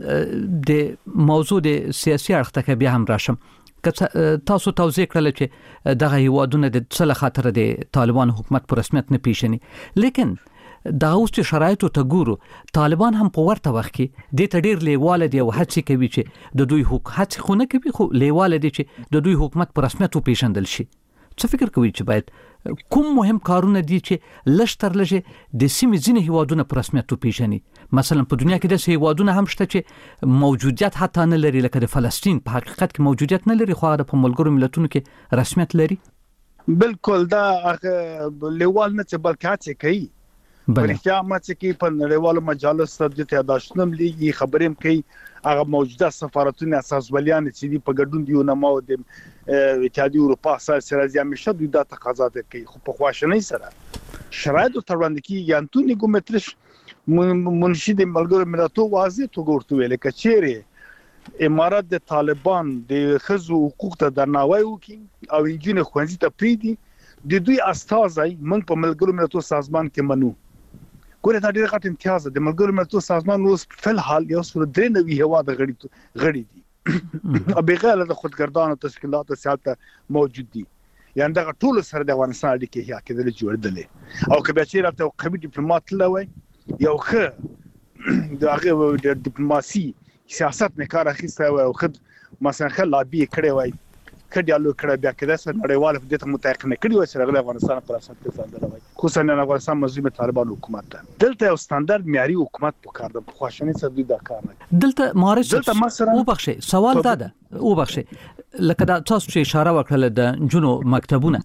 Speaker 4: د موضوع د سیاسي اړخ ته بیا هم راشم. تاسو توضیح کړل چې دغه هیوادونه د څه خاطر د طالبان حکومت په رسمیت نه پیژني، لیکن دا اوس چې شرایطو ته ګورو طالبان هم په ورته وخت کې د تډیر لیواله دی او هڅه کوي چې د دوی هڅه خو نه کوي، خو لیواله دي چې د دوی حکومت په رسمیت پیژندل شي. څه فکر کوي چې باید کوم مهم کارونه دي چې لشتر لږه د سیمې ځینې هیوادونه په رسمیت پیژني؟ مثلا په دنیا کې د هیوادونه هم شته چې موجودیت حتی نه لري، لکه د فلسطین په حقیقت کې موجودیت نه لري، خو هغه په ملګرو ملتونو کې رسمیت لري.
Speaker 7: بالکل دا لیوال نه چې بلکې هڅه کوي ورته ماته کې په نړیوالو مجالسو د تداشنم لیږي خبرېم کوي. هغه موجوده سفارتونه اساسولیان چې دی په ګډون دی نو مو د اتحادیه اروپا سره همیشه دوی دا تقاضا کوي، خو په خواشنۍ سره شرایط ترواند کې انټونی ګومترش منشي د ملګرو ملتونو واضح تو ګورته ویل کچېره امارات د طالبان د خزو حقوق ته درناوی وکړي او انجینر خوندې ته پریدي د دوی استازي موږ په ملګرو ملتونو سازمان کې منو. ګوره دا ډېر غټ امتیاز دی. ملګرو ملتونو سازمان اوس په حال یو سره درې نوي هوا د غړي دي او بغیر د خودګردانو تشکیلات سیاست موجود دي. یعنی دا ټول سره د افغانستان اړیکې هیا کېدل جوړدل او کبه چې راته قوي ډیپلوماټ لوي یو ښه د هغه د ډیپلوماسي سیاست نه کار اخیسته او خد مثلا خل لابي کړي وای کډیالو کړه بیا کېده سره نړیوال په دې ته متحق نه کړي و چې رغله افغانستان پر اساس ته فاندل وای خصوصا نه افغانستان مزید طالبان حکومت ده دلته یو ستاندرد معیاري حکومت په کار ده په خواشنۍ سره دوی دا کار نه
Speaker 4: دلته معرض او بخښه سوال دا ده او بخښه لکه دا تاسو چې اشاره وکړه د جنو مکتبونه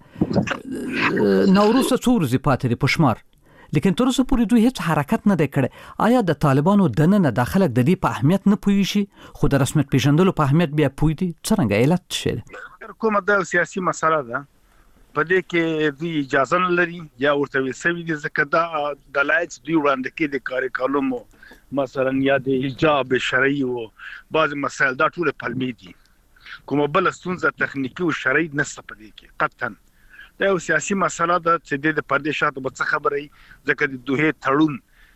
Speaker 4: نوروز څورزي پاتې په شمار لیکن تر اوسه پورې دوی هیڅ حرکت نه دی کړی. آیا د طالبانو دننه داخله د دې په اهمیت نه پوي شي خو د رسمیت پیژندلو په اهمیت بیا پوي دي؟ څنګه علت شي؟
Speaker 7: کومه د سیاسي مسله ده په دې کې دوی اجازه نه لري یا ورته وسوي دي ځکه دا دلایل دوی وړاندې کې د کاري کولمو مثلا یا د حجاب شرعي او بعض مسائل دا ټول پلمي دي. کومه بل ستونزه تخنیکی او شرعي نسته په دې کې قطعا دا یو سیاسي مسله ده چې د پردې شاته به څه خبرې ځکه د دوه تړون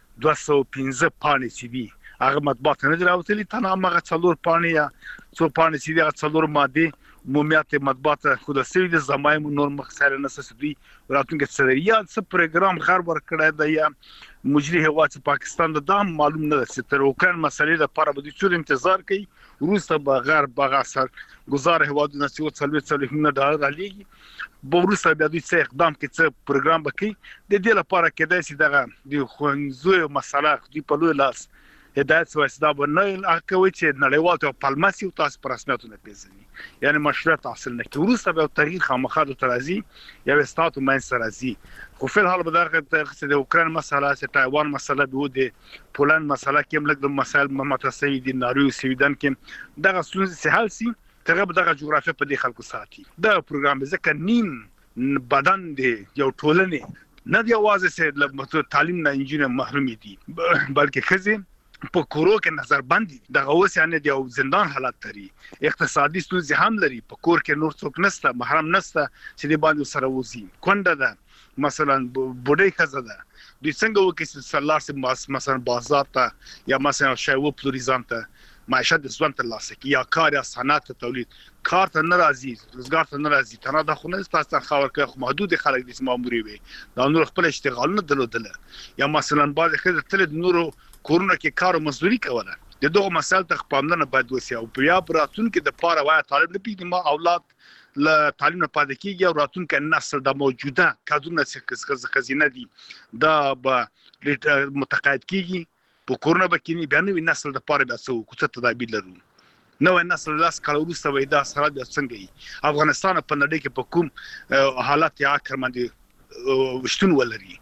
Speaker 7: 215 پانی چې دي هغه مطبوعات نه راوتلي تنامه څلور پانی یا څو پانی چې دي څلور ماده مومیات مطبوعات خود سوي د زمایم نور مخسر نه سدي راتونکو سریال څه پروګرام خار ور کړی دی یا مجري هوا چې پاکستان د دام معلوم نه ده تر اوکران مسلې لپاره به د څور انتظار کوي روسه بغیر بغاسر گزار هوادونه چې $40 مليون علیږي بورسه بیا دوی څه اقدام کوي څه پروګرام وکړي د دې لپاره کېدای شي دغه د خوندزو مسله دی په لوی لاس هدایت واسدا بنه کوي چې نړیوال ته پالماسي او تاسو پر رسمیتونه پیژني یعنی مشروعیت حاصل نه کوي روسه به تغییر خامخا د ترازی یا استاتو مین سرازی خو په حال بدغه د اوکران مسله چې تایوان مسله به د پولند مسله کې ملک د مسائل متساوي دي ناروی سویدن کې دغه ستونزې حل سي ترغه دغه جغرافیه په دې خلکو ساتي دا پروګرام ځکه نیم بدن دی یو ټولنه نه دی واځي چې تعلیم نه انجینر محروم دي بلکې خزه په کورو کې نظر باندې دغه وسانه دی او زندان حالت لري اقتصادي ستونزې هم لري په کور کې نور څوک نشته محرم نشته چې دی باندې سره وځي کونډه ده مثلا بډای خزه ده دوی څنګه وکړي سلار سي مثلا بازار ته یا مثلا شایو پلوریزان ته معیشت د ځوان ته لاسه کی یا کار یا صنعت تولید کار ته ناراضي روزګار ته ناراضي تنه د خونه تاسو خبر کې محدود خلک د ماموري وي دا نور خپل اشتغالونه دلودله یا مثلا بعض خلک تل د نورو کورونه کې کار او مزدوري کوله د دوه مسایل ته پاملرنه باید وسی او بیا براتون کې د پاره وای طالب نه پیږي ما اولاد ل تعلیم نه پاتې کیږي او راتون کې نسل د موجوده کادرونه څخه خزینه دي دا به متقاعد کیږي په کورونه بکینی بیا نو نسل د پاره د څو کوڅه تدابیر لرو نو نسل لاس کال وروسته وای دا سره د څنګه افغانستان په نړۍ کې په کوم حالت یا کرمندي وشتون ولري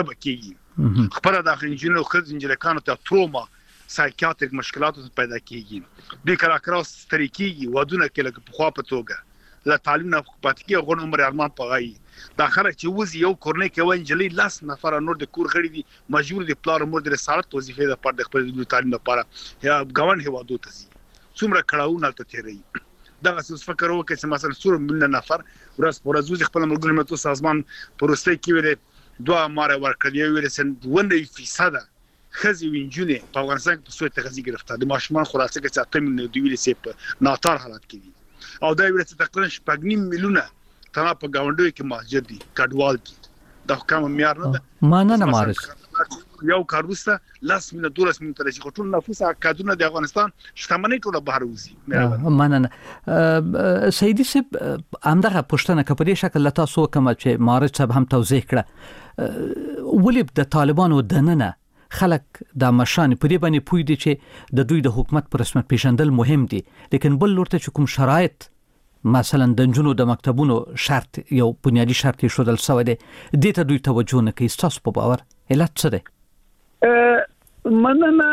Speaker 7: سبکیږي خبره د انجینر خو انجینرانو ته تروما سایکیاتریک مشکلات پیدا کیږي د کراکراس طریقې ودونه کې لکه په خوا په توګه لا تعلیم نه پاتې کیږي غون عمر ارمان پغای دا خلک چې وز یو کورنۍ کې وانجلي لاس نفر نور د کور غړي دي مجبور دي پلار مور د رسالت وظیفه د پاره د خپل تعلیم لپاره یا غوان هوادو ته څومره کړهونه ته تیری دا څه فکر وکړي چې مثلا څور مليون نفر ورځ پر ورځ خپل مرګ متو سازمان پروسته کې ویل دوه ماره ورکړي ویل سن 1% خزي وینجونه په افغانستان کې په سوې تغذیه گرفتار د ماشومان خلاصه کې چې 8 ملیون دی ویل سي په ناتار حالت کې دي او دا ویل چې تقریبا 8 میلیونه تنه په گاونډي کې مهاجر دي کډوال دي دا کوم معیار نه ده
Speaker 4: ما نه مارس
Speaker 7: یو کاروسته لاس من 12 من تر چې ټول نفوس کادونه د افغانستان شتمنۍ ټول بهر وځي
Speaker 4: مننه سیدی صاحب همدغه پښتنه کپدې شکل لتا سو کوم چې مارس صاحب هم توضیح کړه ولې د طالبانو دننه خلک د مشان په دې باندې پوي دي چې د دوی د حکومت پر رسمیت پیژندل مهم دي لیکن بل لورته چې کوم شرایط مثلا د جنونو د مکتبونو شرط یو بنیادی شرط شودل سوی دی د ته دوی توجه نه کوي تاسو په باور علت څه دی
Speaker 5: مننه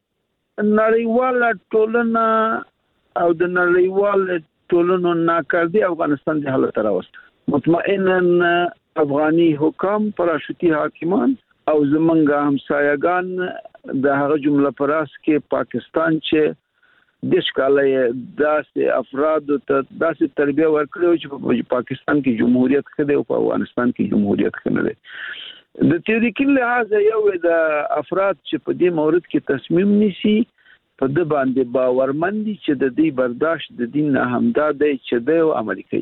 Speaker 5: نړیواله ټولنه او د نړیواله ټولنو ناکاردي افغانستان د حالت راوست مطمئنا افغاني حکام پراشوتي حاکمان او زمونږ همسایگان د هغه جمله پراس کې پاکستان چې د ښکاله داسې افراد ته داسې تربیه ورکړي چې په پاکستان کې جمهوریت خده او په افغانستان کې جمهوریت خنه ده د تاریخي لحاظ یو د افراد چې په دې مورد کې تصمیم نیسي په د باندې باورمندي چې د دې برداشت د دین نه همدا دی چې د امریکایي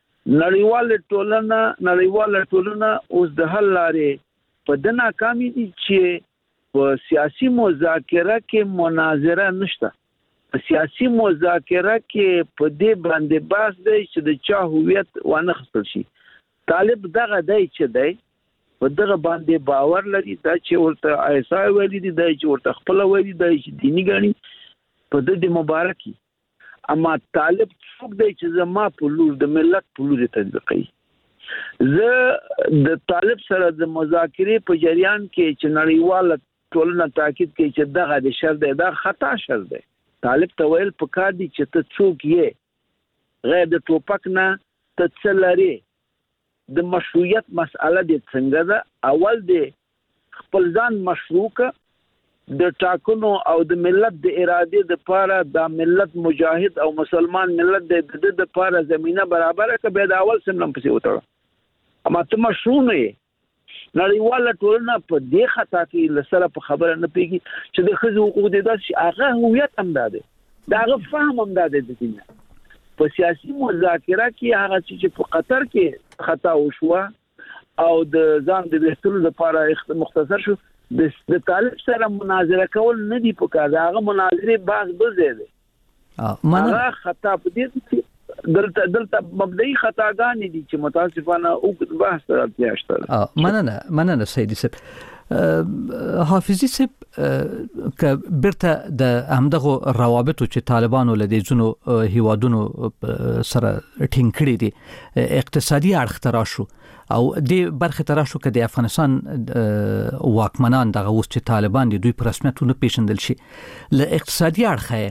Speaker 5: نړیواله ټولنه اوس د حل لارې په د ناکامي دي چې په سیاسي مذاکره کې مناظره نشته په سیاسي مذاکره کې په دې باندې بحث دی چې د چا هویت ونه خپل شي طالب دغه دی چې دی په دغه باندې باور لري دا چې ورته ایسای ویلي دي دا چې ورته خپل ویلي دی چې دینی غني په دې مبارکي اما طالب څوک دی چې زما په لور د ملت په لور تطبیقي زه د طالب سره د مذاکرې په جریان کې چې نړیواله ټولنه تاکید کوي چې دغه د شر دی دا خطا شر دی طالب ته ویل پکار دي چې ته څوک یې غیر د ټوپک نه ته څه لري د مشروعیت مسأله د څنګه ده اول د خپل ځان مشروع د ټاکنو او د ملت د اراده د پاره د ملت مجاهد او مسلمان ملت د پاره زمينه برابر کړه به د اول سم پسې وته اما ته مشروع نه نړیواله ټولنه په دې خطا کې لسره په خبره نه پیږي چې د خزو حقوق د داسې هغه هویت هم ده دا هغه فهم هم ده د دین په سیاسي مذاکره کې هغه چې په قطر کې خطا وشو او د ځان د بهترو لپاره مختصر شو د طالب سره مناظره کول نه دی پکار هغه مناظره باز بزیده هغه خطا په دې چې دلته مبدئي خطاګانې دي چې متاسفانه او بحث راځي اشتره
Speaker 4: مننه سیدی صاحب حافظي صاحب ک برته د همدغه روابطو چې طالبانو له دې جنو هیوادونو سره ټینګ کړي دي اقتصادي اړخ تراشو او د برخه تراشو ک د افغانستان واکمنان دغه اوس چې طالبان دي دوی په رسمیتونه پیژندل شي له اقتصادي اړخه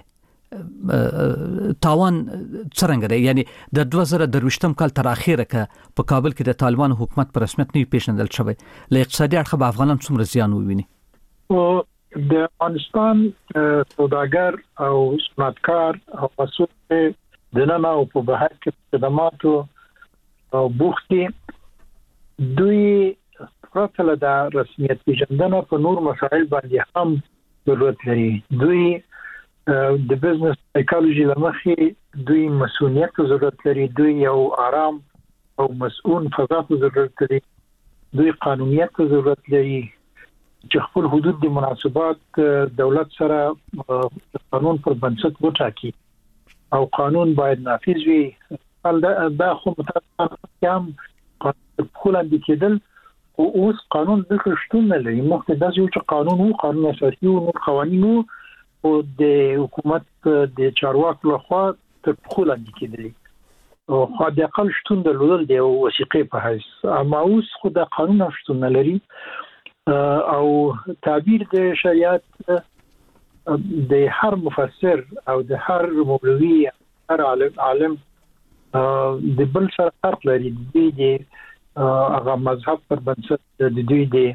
Speaker 4: تاوان څنګه دی یعنی د 2023 کال تر اخره ک په کابل کې د طالبانو حکومت په رسمیت نه پیژندل شوی له اقتصادي اړخه به افغانان څومره زیان وویني
Speaker 6: د افغانستان سوداګر او صنعتکار او مسؤل د نن او په بهر کې خدماتو او بوختي دوی پرته د رسمیت پیژندنه په نور مسایل باندې هم ضرورت لري. دوی د بزنس سایکالوژي لمخې دوی مسؤلیت ضرورت لري. دوی یو آرام او مسؤل فضا ته ضرورت لري. دوی قانونیت ته ضرورت لري چې خپل حدود د مناسبات دولت سره قانون پر بنسټ وټاکي او قانون باید نافذ وي. دا خو متأسفانه هم خلک کېدل او اوس قانون د شتون نه لري. مخکې داسې یو چې قانون اساسي او قوانینو او د حکومت د چارواکو لخوا تر خلک کېدل او خو د اقل شتون درلودل د وثیقې په حیث. اما اوس خو د قانون شتون نه لري او تعبیر د شریعت د هر مفسر او د هر مولوی هر عالم د بل سره فرق لري. د هغه مذهب پر بنسټ د دوی د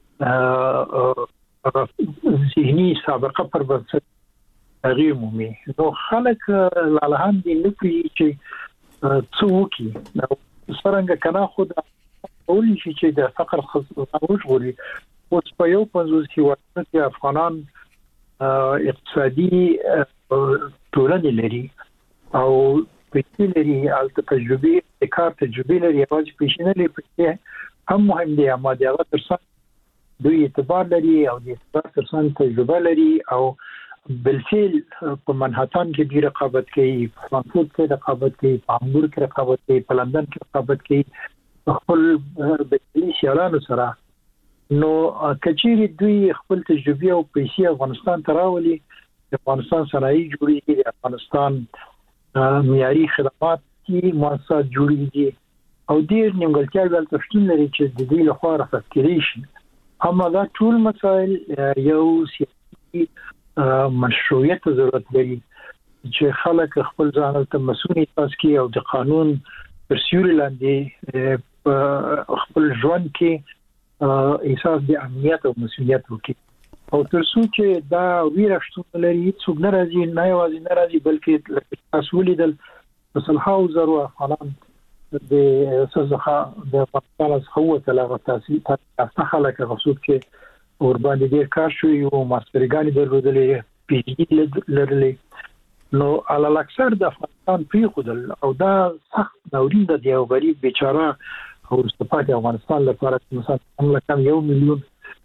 Speaker 6: ذهني سابقه پر بنسټ غیر عمومي. نو خلک لالهان دي نفري چې څوکي څنګه کنه خود اول شي چې د فقر خصوص غوري او په یو 50 هیوادونو افغانان اقتصادي ټولنې لري او په لري ال تجربه د کار تجربه لري او چې پیشنهاد لري هم مهم دي. اما دغه ترڅنګ دوی اعتبار لري او د اعتبار ترڅنګ تجربه لري او بالفعل په منهاتن کې دی رقابت کوي، په فرانکفورت کې رقابت کوي، په هامبورګ کې رقابت کوي، په لندن کې رقابت کوي خپل بهتري سیالانو سره. نو کچېری دوی خپل تجربه او پیسې افغانستان ته راولي، د افغانستان صنایع جوړیږي، د افغانستان معیاري خدمات کې مؤسسات جوړیږي او ډېر نیمګړتیاوې دلته شتون لري چې د دې لخوا رفع کېږي شي. اما دا ټول مسایل یو سیاسي مشروعیت ضرورت لري چې خلک خپل ځان ته مسؤل احساس کوي او د قانون پر سیوري لاندې خپل ژوند کې احساس د امنیت او مسؤلیت وکړي. او تر څو چې دا ویره شتون لري څوک ناراضي نه یوازې ناراضي بلکې تاسو ولیدل مثلا زرو افغان د سزخه د پاکستان څخه تلغه تاسو خلک غوښتل کې اور باندې ډیر کار شوی او ماسترګانی درلودلې پی جی لرلې. نو علل اکثر د افغانستان پی خودل او دا سخت ناورین د یو غریب بیچاره او استفاده افغانستان لپاره مثلا هم کم 1 میلیون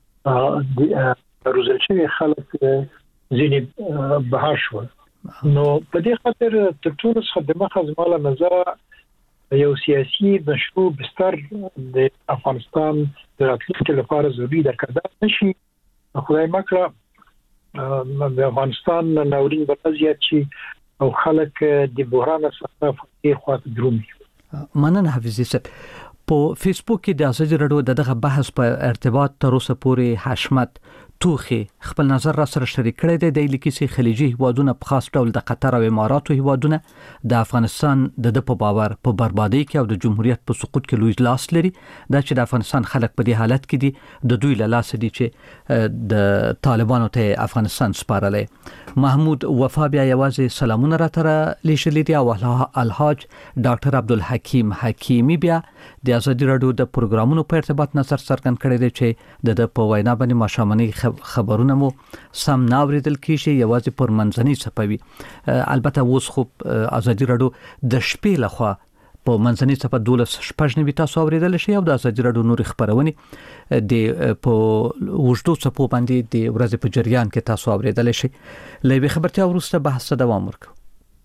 Speaker 6: روزل شوی خلک ځینې بهر شو. نو په دې خاطر تر ټولو خدمه خزماله نظر یو سیاسي مشروع بستر د افغانستان د راتلونکي لپاره ضروري ده. کدا نشي خدای مکړه د افغانستان ناورین به زیات شي او خلک د بحران څخه په خواته درومي.
Speaker 4: مننه حفیظي صاحب. په فیسبوک کې د ازادي رادیو دغه بحث په ارتباط تر اوسه پورې حشمت توخي خپل نظر را سره شریک کړی دی. د لیکي سي خلیجي هیوادونه په خاص ډول د قطر او اماراتو هیوادونه د افغانستان د په باور په بربادي کې او د جمهوریت په سقوط کې لوی لاس لري. دا چې د افغانستان خلک په دې حالت کې دي د دوی له لاس دي چې د طالبانو ته افغانستان سپارلې. محمود وفا بیا یوازې سلامونه را تر لیشلې دي او الحاج ډاکټر عبدالحکیم حکیمی بیا د ازادي رادیو د پروګرامونو په ارتباط نظر څرګند کړی دی چې د په وینا باندې ماشامنۍ خبرونه مو سم ناوریدل کیږي یوازې پر منځنۍ صفوي. البته اوس خو ازادي رادیو د شپې لخوا په منځنۍ صفه 12 تاسو اوریدل شي او د ازادي رادیو نور خبرونه د په وجدو صفو باندې د ورځې په جریان کې تاسو اوریدل شي. لوي خبرتیا ورسته بحث دوام ورکړو.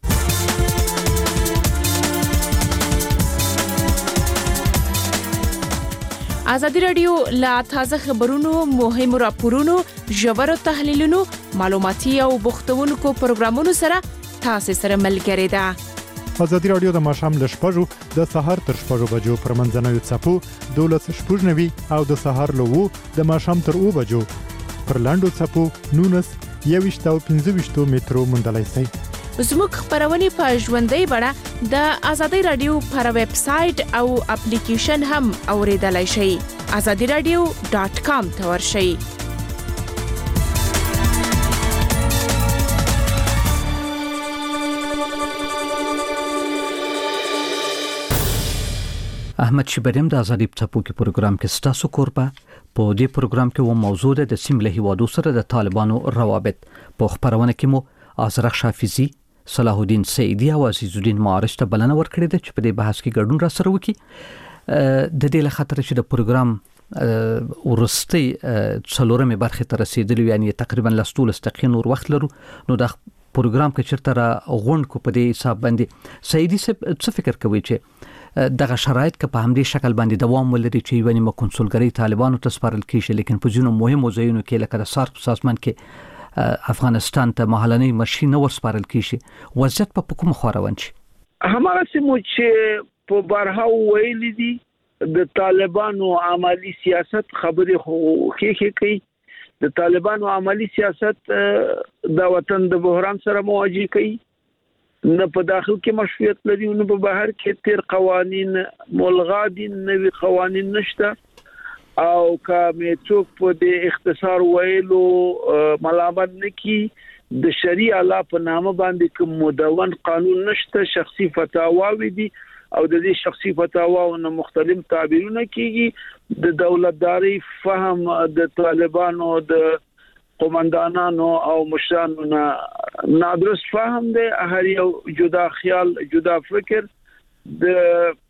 Speaker 9: ازادي رادیو لا تازه خبرونو، مهمو راپورونو، ژورو تحلیلونو، معلوماتي او بوختونکو پروګرامونو سره تاسو سره ملګری ده.
Speaker 1: ازادي رادیو د ماښام ل 6 د سحر تر 6 بجو پر منځنوي چپو 12:90 او د سحر له 2 د ماښام تر 2 بجو پر لاندو چپو 19 او 15 مترو مندلای سي.
Speaker 9: زموږ خبرونه په ژوندۍ بڼه د ازادي رادیو پر ویب سټ او اپلیکیشن هم اوریدلای شئ. azadiradio.com ته ورشئ.
Speaker 4: احمد شبریم د ازادي څپو کې پروګرام کې ستاسو کوربه په دې پروګرام کې و موضوع د سیمه هیوادو سره د طالبانو روابط په خبرونه کې مو ازرق شافیزی صلاح الدین سعیدی او عزیز الدین معارش ته بلنه ورکړې ده چې په دې بحث کې ګډون را سره وکړي د دې له خاطر چې د پروګرام ورستي څلورمه برخه ته رسیدلی یعنی تقریبا لستول استقین ور وخت لرو نو د پروګرام کې چرته را غونډ کو په دې حساب باندې سعیدی څه فکر کوي چې دغه شرایط که په همدې شکل باندې دوام ولري چې ونی مکنسولګری طالبانو ته سپارل کیږي لیکن په ځینو مهمو ځایونو کې لکه د سارک سازمان کې افغانستان ته مهالنی ماشين ور سپارل کیږي وضعیت په کوم خو روان شي
Speaker 5: همغه سمو چې په بارها ویل دي د طالبانو عملی سیاست خبرې خو کوي د طالبانو عملی سیاست د وطن د بحران سره مواجه کوي نه په داخل کې مشروعیت لري نه په بهر کې تیر قوانين ملغا دي نوي قوانين نشته او کومه څوک په دې اختصار ویلو ملامت نکي د شریعه لا په نامه باندې کوم مدون قانون نشته شخصي فتاواوي دي او د دې شخصي فتاواونو مختلف تعبیرونه کیږي د دولتداري فهم د طالبانو د قومندانانو او مشرانو نادرس فهم دی هر یو جدا خیال جدا فکر د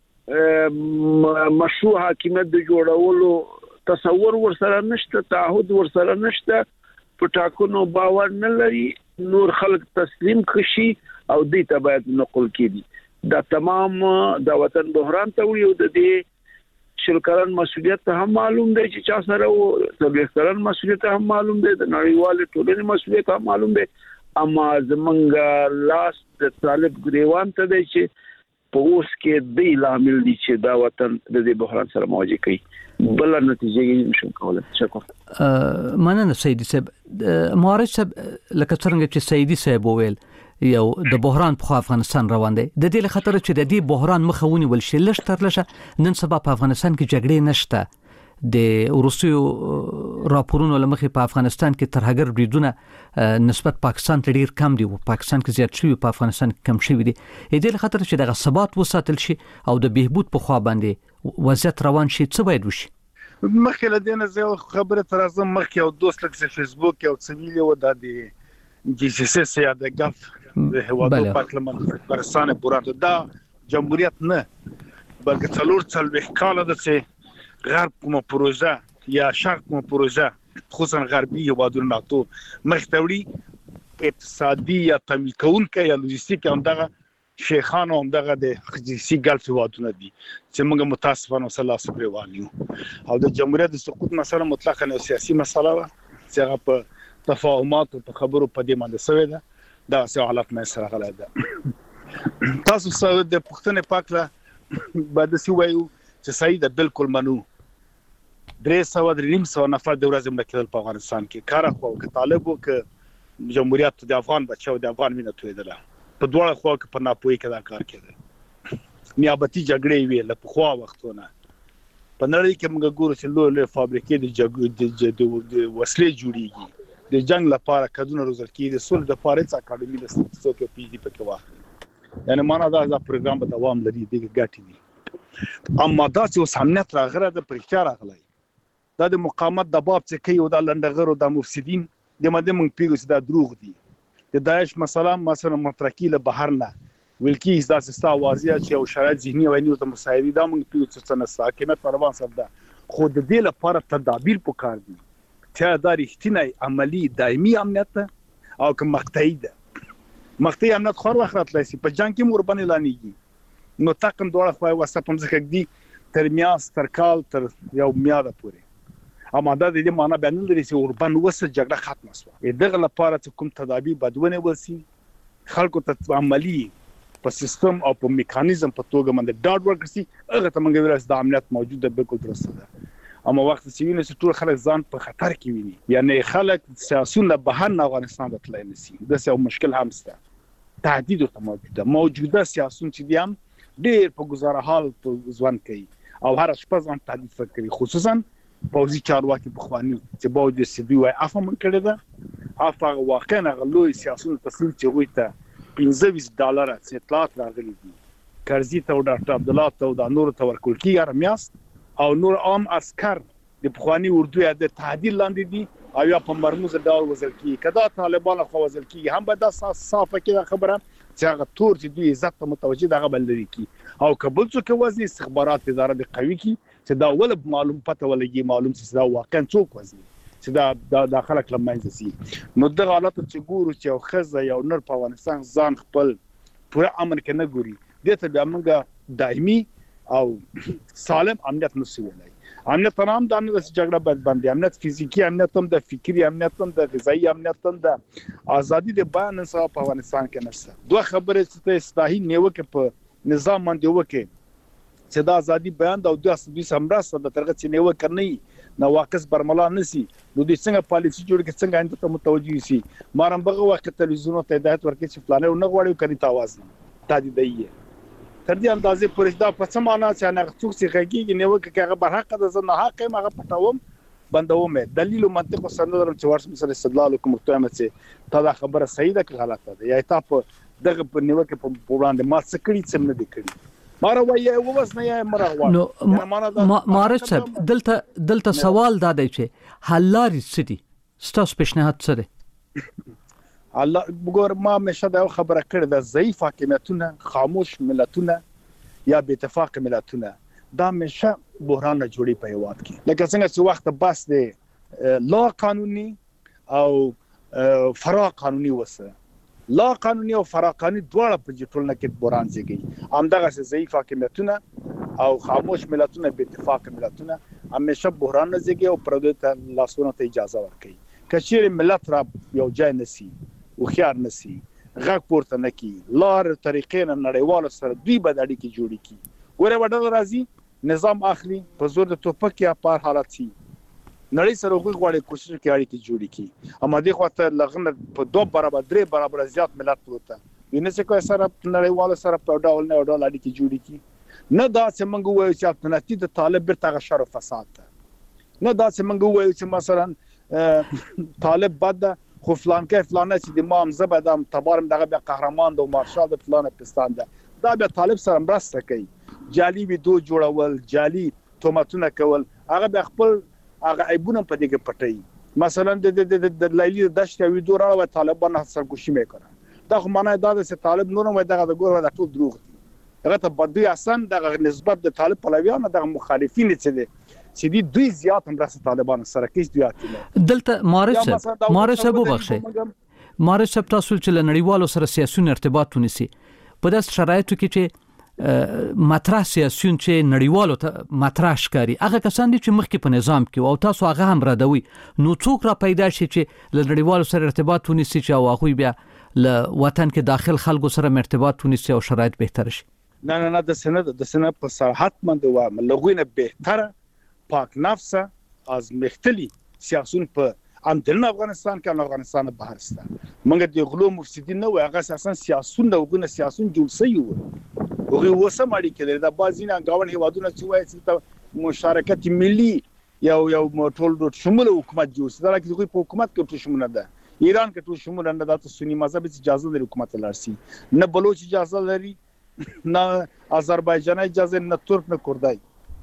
Speaker 5: مشروع حاکمیت د جوړولو تصور ورسره نشته تعهد ورسره نشته په ټاکنو باور نه لري نور خلک تسلیم کشي او دې ته باید نقل کړي دا تمام د وطن بحران ته وي او د دې شلکران مسؤلیت هم معلوم دی چې چا سره او سبهکران مسؤلیت هم معلوم دی د نړیوال ټولنې مسؤلیت هم معلوم دی اما زمونږ لاس د طالب ګریوان ته دی چې په اوس کې د لامل دي چې دا وطن د دې بحران سره مواجه کوي بل نتیجه یې نشم کولای شکر
Speaker 4: مننه سیدی صاحب معارض صاحب لکه څنګه چې سیدی صاحب وویل یو د بحران په افغانستان روان دی د دې لخطر چې د دې بحران مخاوني ول شي لږ تر لږه نن سبا په افغانستان کې جګړې نشته د روسیو راپورونو لمخې په افغانستان کې ترهګر بریدونه نسبت پاکستان ته ډیر کم دي او پاکستان کې زیات شوی په افغانستان کې کم شوی دي د دې لخطر چې دغه ثبات وساتل شي او د بهبود په خوا باندې وضعیت روان شي څه باید وشي
Speaker 7: مخکې له دې نه زه خبره تر ازم مخکې او دوست لکه فیسبوک او څویل او د جیسیس یا د غف د هوادو پارلمان پرسانه پورانه دا جمهوریت نه بلکې څلور کال د څه غرب کوم پروژه یا شرق کوم پروژه خصوصا غربي هوادو ناتو مختوړي اقتصادي یا تمویل کونکي یا لوجستیک هم دغه شیخانو هم دغه د خصيصي غلف هوادونه دي چې موږ متاسفانه صلاح صبر وانیو او د جمهوریت د سقوط مسله مطلقاً سیاسي مسله و چې هغه په تفاهمات او خبرو په دې باندې سوي ده دا څه حالت مې سره غلا ده تاسو سره د پښتنې پاکله بعد سی وایو چې سید بالکل منو 300 نفر د ورځې مکتل په افغانستان کې کار خو ک طالب او ک جمهوریت د افغان بچو د افغان مینه تویدله په دوه خو ک په ناپوهی کې دا کار کړي نیابتي جګړې وی له خو وختونه په نړۍ کې موږ ګورو چې لوی فابریکې د وسلې جوړیږي د جنگ لپاره کډونه روزل کیږي د سول د فارس اکیډمي د ستاسو کې پی ډی پکې واخلي یعنی معنا دا پروګرام به دوام لري د ګټي دي اما دا چې وسامنت راغره د پرېکار راغلی دا د مقاومت د باب چې کوي او د لندغرو د مفسدين د مده مونږ پیګو چې دا دروغ دي د داعش مثلا مترکی له بهر نه ولکې دا ستا واضح چې او شرایط ذهني او نور د مسایری دا مونږ پیګو چې څنګه حکومت پروان سره ده خو د دې لپاره تدابیر پکار دي چې دا رښتینی عملی دایمي امنیت او کوم مقطعي ده مقطعي امنیت خور وخت لسی په جنگ کې مور باندې لانیږي نو تاکم دوړه خو وسپم ځکه دی تر میاس تر کال تر یو میاده پورې اما دا د دې معنا بیان لري چې اوربان وسه جګړه ختمه شوه دغه لپاره کوم تدابیر بدونه وسی خلکو ته عملی په سیستم او په میکانیزم په توګه باندې ډاډ ورکړي هغه ته موږ ویل د امنیت موجود ده بالکل درسته ده اما وخت چې ویني چې ټول خلک ځان په خطر کې ویني یعنی خلک سیاسيون له بهر افغانستان ته تللی نشي دا یو مشکل هم شته تهدید موجوده سیاسيون چې دي هم ډېر په گزاره حال په ځوان کوي او هر شپه ځان تهدید کوي خصوصا پوزي چارواکي په خواني چې باو د سیدی وای افهم کړی ده افغه واقعا غلوی سیاسيون تصمیم چې وي ته $15 اطلاعات راغلي دي کرزي ته او ډاکټر عبدالله ته او د نور ته ورکول کیږي میاست او نور عام عسكر د پخوانی اردو یا د تعدیل لاندې دي او یا په مرموز ډول وزل کیږي کدا طالبان خو وزل کیږي هم به د صافه کې خبره چې هغه تور چې دوی عزت ته متوجه دغه بل لري کی او قبول څوک وزني استخبارات اداره د قوي کی چې دا ول معلوم پته ولګي معلوم چې دا واقعا څوک وزني چې دا خلک لمنځه سي نو د حالت چې ګورو چې یو خزه یو نر په افغانستان ځان خپل پوره امن کې نه ګوري دته د موږ دایمي او سالم امنیت نشي ولای امنیت هم د امنیت جګړه باندې امنیت فزیکی امنیت هم د فکری امنیت هم د غذایی امنیت هم د ازادي د بیان انصاف په افغانستان کې نشته دوه خبره چې اصلاحي نیوکه په نظام باندې وکړي چې د ازادي بیان د دوه سمراسته د ترغه چې نیوکه نه نواقص برملا نسی نو د څنګه پالیسي جوړ کې څنګه انت ته متوجي سي مارم بغه وخت تلویزیون ته هدایت ورکړي چې فلانه نه غواړي کړي تاواز تا دي دی تر دې اندازې پرې دا په سمانه چې نه څوک چې غږیږي نیوکه کې هغه برحق د زنه حق هغه پټوم بندوم دلیل او منطق او سند درم چې ورس مثلا استدلال کوم متهم چې تا دا خبره صحیح ده که غلطه ده یا تا په دغه په نیوکه په وړاندې ما څه کړی څه نه دي کړی ماره وایي او وس نه یې مرغوا
Speaker 4: نو دلته سوال دا دی چې حل لري سدي ستاسو پیشنهاد څه دی
Speaker 7: الله وګور ما مشه دا خبره کړې ده ضعیف حاکمیتونه خاموش ملتونه یا بې اتفاق ملتونه دا مشه بحران جوړي په هیواد کې لکه څنګه چې وخت بس دی لا قانوني او فرا قانوني وسه لا قانوني او فرا قانوني دواړه په ټولنه کې بحران زیږي همدغه ضعیف حاکمیتونه او خاموش ملتونه بې اتفاق ملتونه همیشه بحران زیږي او پردو ته لاسونه ته اجازه ورکړي کچېر ملت را یو ځای نسی او خيار نسی غږ پورته نکي لار طریقې نه نړیوال سره دوی بد اړیکې جوړې کی ګوره وړل راځي نظام اخلي په زور د توپک یا پار حالت سي نړۍ سره غوړي کوشش کوي اړیکې جوړې کی اما دغه خاطر لغنه په 2 برابر 3 برابر زیات ملت پروته ینه څه کوي سره نړیوال سره په ډول نه ډول اړیکې جوړې کی نه دا چې موږ وایو چې الټرناتیو د طالب برته شر او فساد نه دا چې موږ وایو چې مثلا طالب بد خو فلانکه فلانه چې د امام زبدم تبارم دغه به قهرمان د مارشال د فلانه پستان ده دا به طالب سره مرسته کوي جعلی ویډیو جوړول جعلی توماتونه کول هغه به خپل هغه عیبونه په دې کې پټي مثلا د لیلی دشت ویډیو راو طالبان سرګوشي میکړه دا خو معنی دا چې طالب نور مې دغه ګور د ټول دروغ هغه ته بدوی اسان دغه نسبت د طالب پلویان دغه مخالفین چې دي دوی زیات هم راس طالبان سره کیس دوی اتل
Speaker 4: دلته مارس ابو بخشي مارس اب تاسو چې لنړیوالو سره سیاسي ارتباط ونیسي په داس شرایطو کې چې مطرح سیاسيون چې نړیوالو ته مطرح ښکاری هغه کسان دي چې مخکې په نظام کې او تاسو هغه هم ردوي نو څوک را پیدا شي چې لنړیوالو سره ارتباط ونیسي چې هغه بیا ل وطن کې داخل خلکو سره ارتباط ونیسي او شرایط بهتر شي
Speaker 7: نه د سند په صراحت باندې و لغوینه بهتره پاک نفسه از مختلي سیاسون په اندرن افغانستان کې افغانستان بهر است موږ د غلو مفسدين نه هغه اساسا سیاسون د وګونه سیاسون جوړ سي وو هغه وسه ماړي کړي دا بازینه غاون هیوادونه چې وایي چې مشارکت ملي یو ټول شمول حکومت جوړ سي دا کې په حکومت کې شمول ده ایران کې ټول شمول نه د سنی مذهب اجازه لري حکومت لارسي نه بلوچ اجازه لري نه آذربایجان اجازه نه ترک نه کردای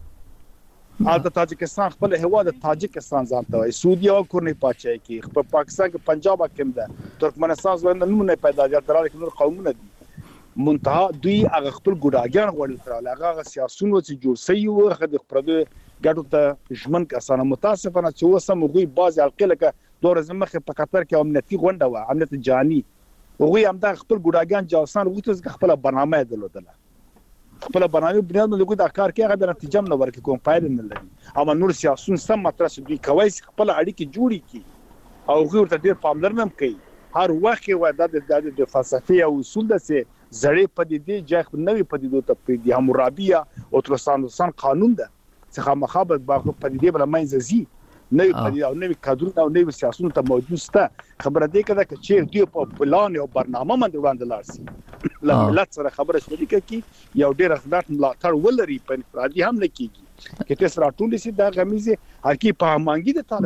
Speaker 7: د تاجکستان خپل هواد تاجکستان ځان ته وای سعودي او کورنۍ پاتای کی په پاکستان کې پنجاب حکم ده ترکمنستان زوند نمونه پیدا دي تر کې نور قومونه دي منتها دوی هغه خپل ګډاګان غوړل تر هغه سیاسيون چې جوړ سي وو هغه د پردو ګډو ته ژمن کسانه متاسفانه چې وسم غوي باز القلکه دور زمخه په قطر کې امنیتي غونډه و امنیت جهاني غوي هم د خپل ګډاګان جاسان وته خپل برنامه درلودله خپل برنامه بنیاد له دا کار کې هغه د نتیجه نه ورکې کوم پایله نه لري اما نور سیاسيون سم مطرح دوی کوي خپل اړیکې جوړي کی او غوړ ته ډیر پاملرنه کوي هر وخت و د فلسفي او اصول د سه زړې پدیدې ځخ نوې پدیدو ته پدې حمورابیه او ترسان قانون ده څخه مخابت باغ پدیدې بل مینځ زی نوې پدیدې او نوې کادرونه او نوې سیاسيون ته موجود سته خبره ده کده چې دوی په پلان او برنامه باندې وړاندې لارسي لملت سره خبره شریکه کی یو ډیر خدات ملاتړ ولري په انفرادي هم نه کیږي کې تاسو راټول سي دا غمیزه هر کی په مانګي د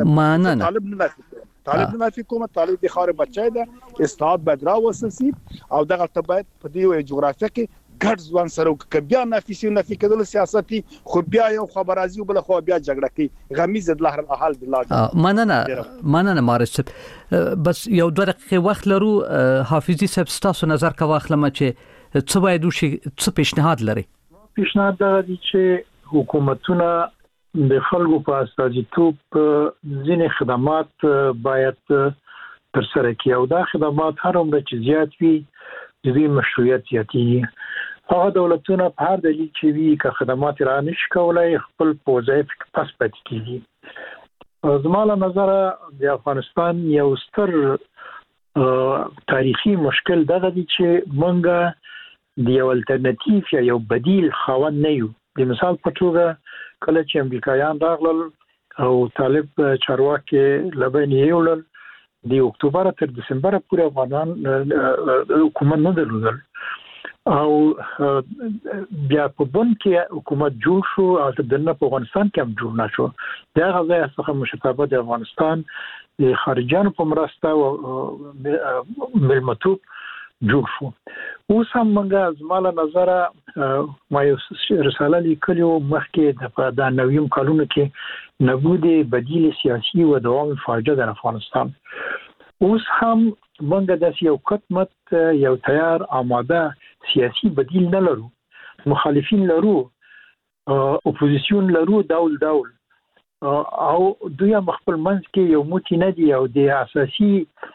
Speaker 7: طالب نه کوم طالب د خار بچای ده استاد بدرا وسسی او دغه ته باید په دې جغرافیه کې ګډ ځوان سره ک بیا نفي کېدل سیاستي خو بیا یو خبرازي بل خو بیا جګړه کوي غمیز د لهر حال د
Speaker 4: مننه مارس بس یو 2 دقیقې وخت لرو حافظي صاحب تاسو نظر کا واخلم چې څه باید وشي څه پیشنهاد لري
Speaker 6: دا دي چې حکومتونه د خلکو په استازیتوب ځینې خدمات باید تر سره کړي او دا خدمات هر عمر چې زیات وي د دې مشروعیت یاتي هغه دولتونه په هر دلیل چې وی که خدمات را نشي کولای خپل پوزایف پس پات کیږي زموږ نظر د افغانستان یو ستر تاریخي مشکل دا دی چې مونږ د یو الټرناتیو یا یو بدیل خاوند نه یو د مثال په توګه کله چې امریکایان راغلل او طالب چارواکي لبنان یوړل د اکتوبر تر دسمبر پورې افغانان حکومت نه درلودل او بیا په بن کې حکومت جوړ شو او د نه په افغانستان کې هم جوړ نشو دا غوښه څخه مشابهت د افغانستان د خارجانو په مرسته او ملمتوب جوړ شو اوس هم موږ زماله نظر ما یو رساله لیکلو مخکې د نویم کالونو کې نبود بدیل سیاسي و دوام فاجعه در افغانستان اوس هم موږ د یو کټمت یو تیار آماده سیاسي بدیل نه لرو مخالفین لرو اپوزیسیون لرو دول او دوی خپل منځ کې یو موتی نه دی او د اساسي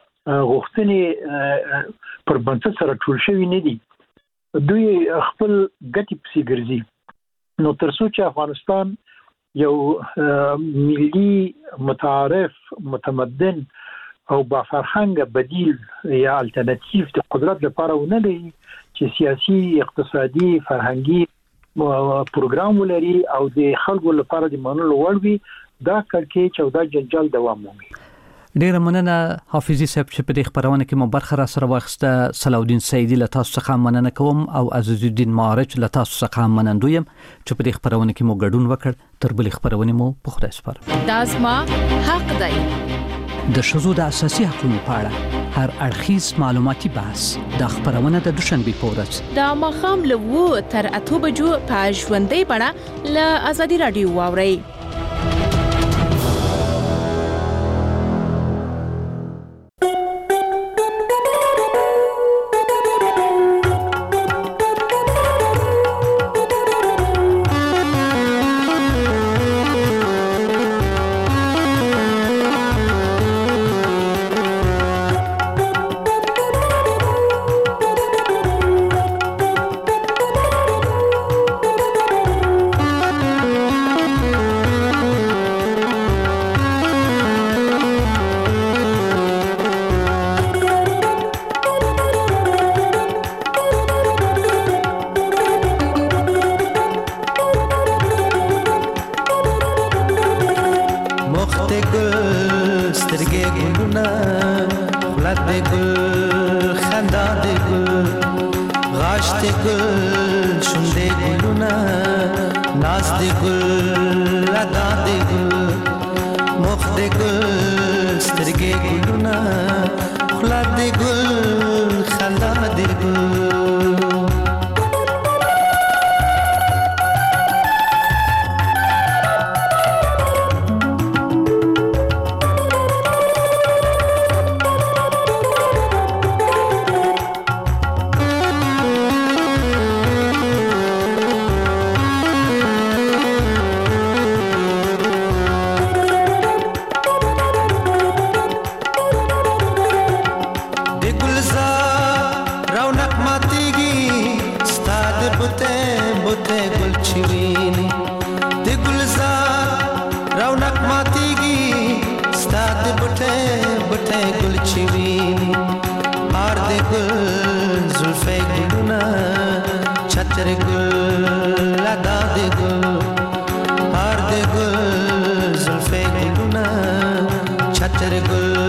Speaker 6: غوښتنې پر بنسټ سره ټول شوی نه دي دوی خپل ګټې پسې ګرځي نو تر څو چې افغانستان یو ملي متعارف متمدن او با فرهنګ بدیل یا الټرناتیو د قدرت لپاره ونه دی چې سیاسي اقتصادي فرهنګي پروګرام ولري او د خلکو لپاره د منلو وړ وي دا کړکې چې دا جنجال دوام مومي
Speaker 4: ډیره مننه حافظي صاحب چې په دې خبرونه کې مو برخه را سره واخسته صلاح سیدی له تاسو څخه مننه کوم او عزیز الدین مارچ له تاسو څخه منندویم چې په دې خبرونه کې مو ګډون وکړ تر بلې خبرونه مو په خدای سپارم
Speaker 9: دا زما حق دی
Speaker 4: د شذو د اساسي حقوقو په اړه هر اړخیز معلوماتي بحث د خبرونه د دوشنبه په ورځ
Speaker 9: د ماخام له 2 تر 8 بجو په ژوندۍ بڼه له ازادي رادیو واوري
Speaker 10: Gul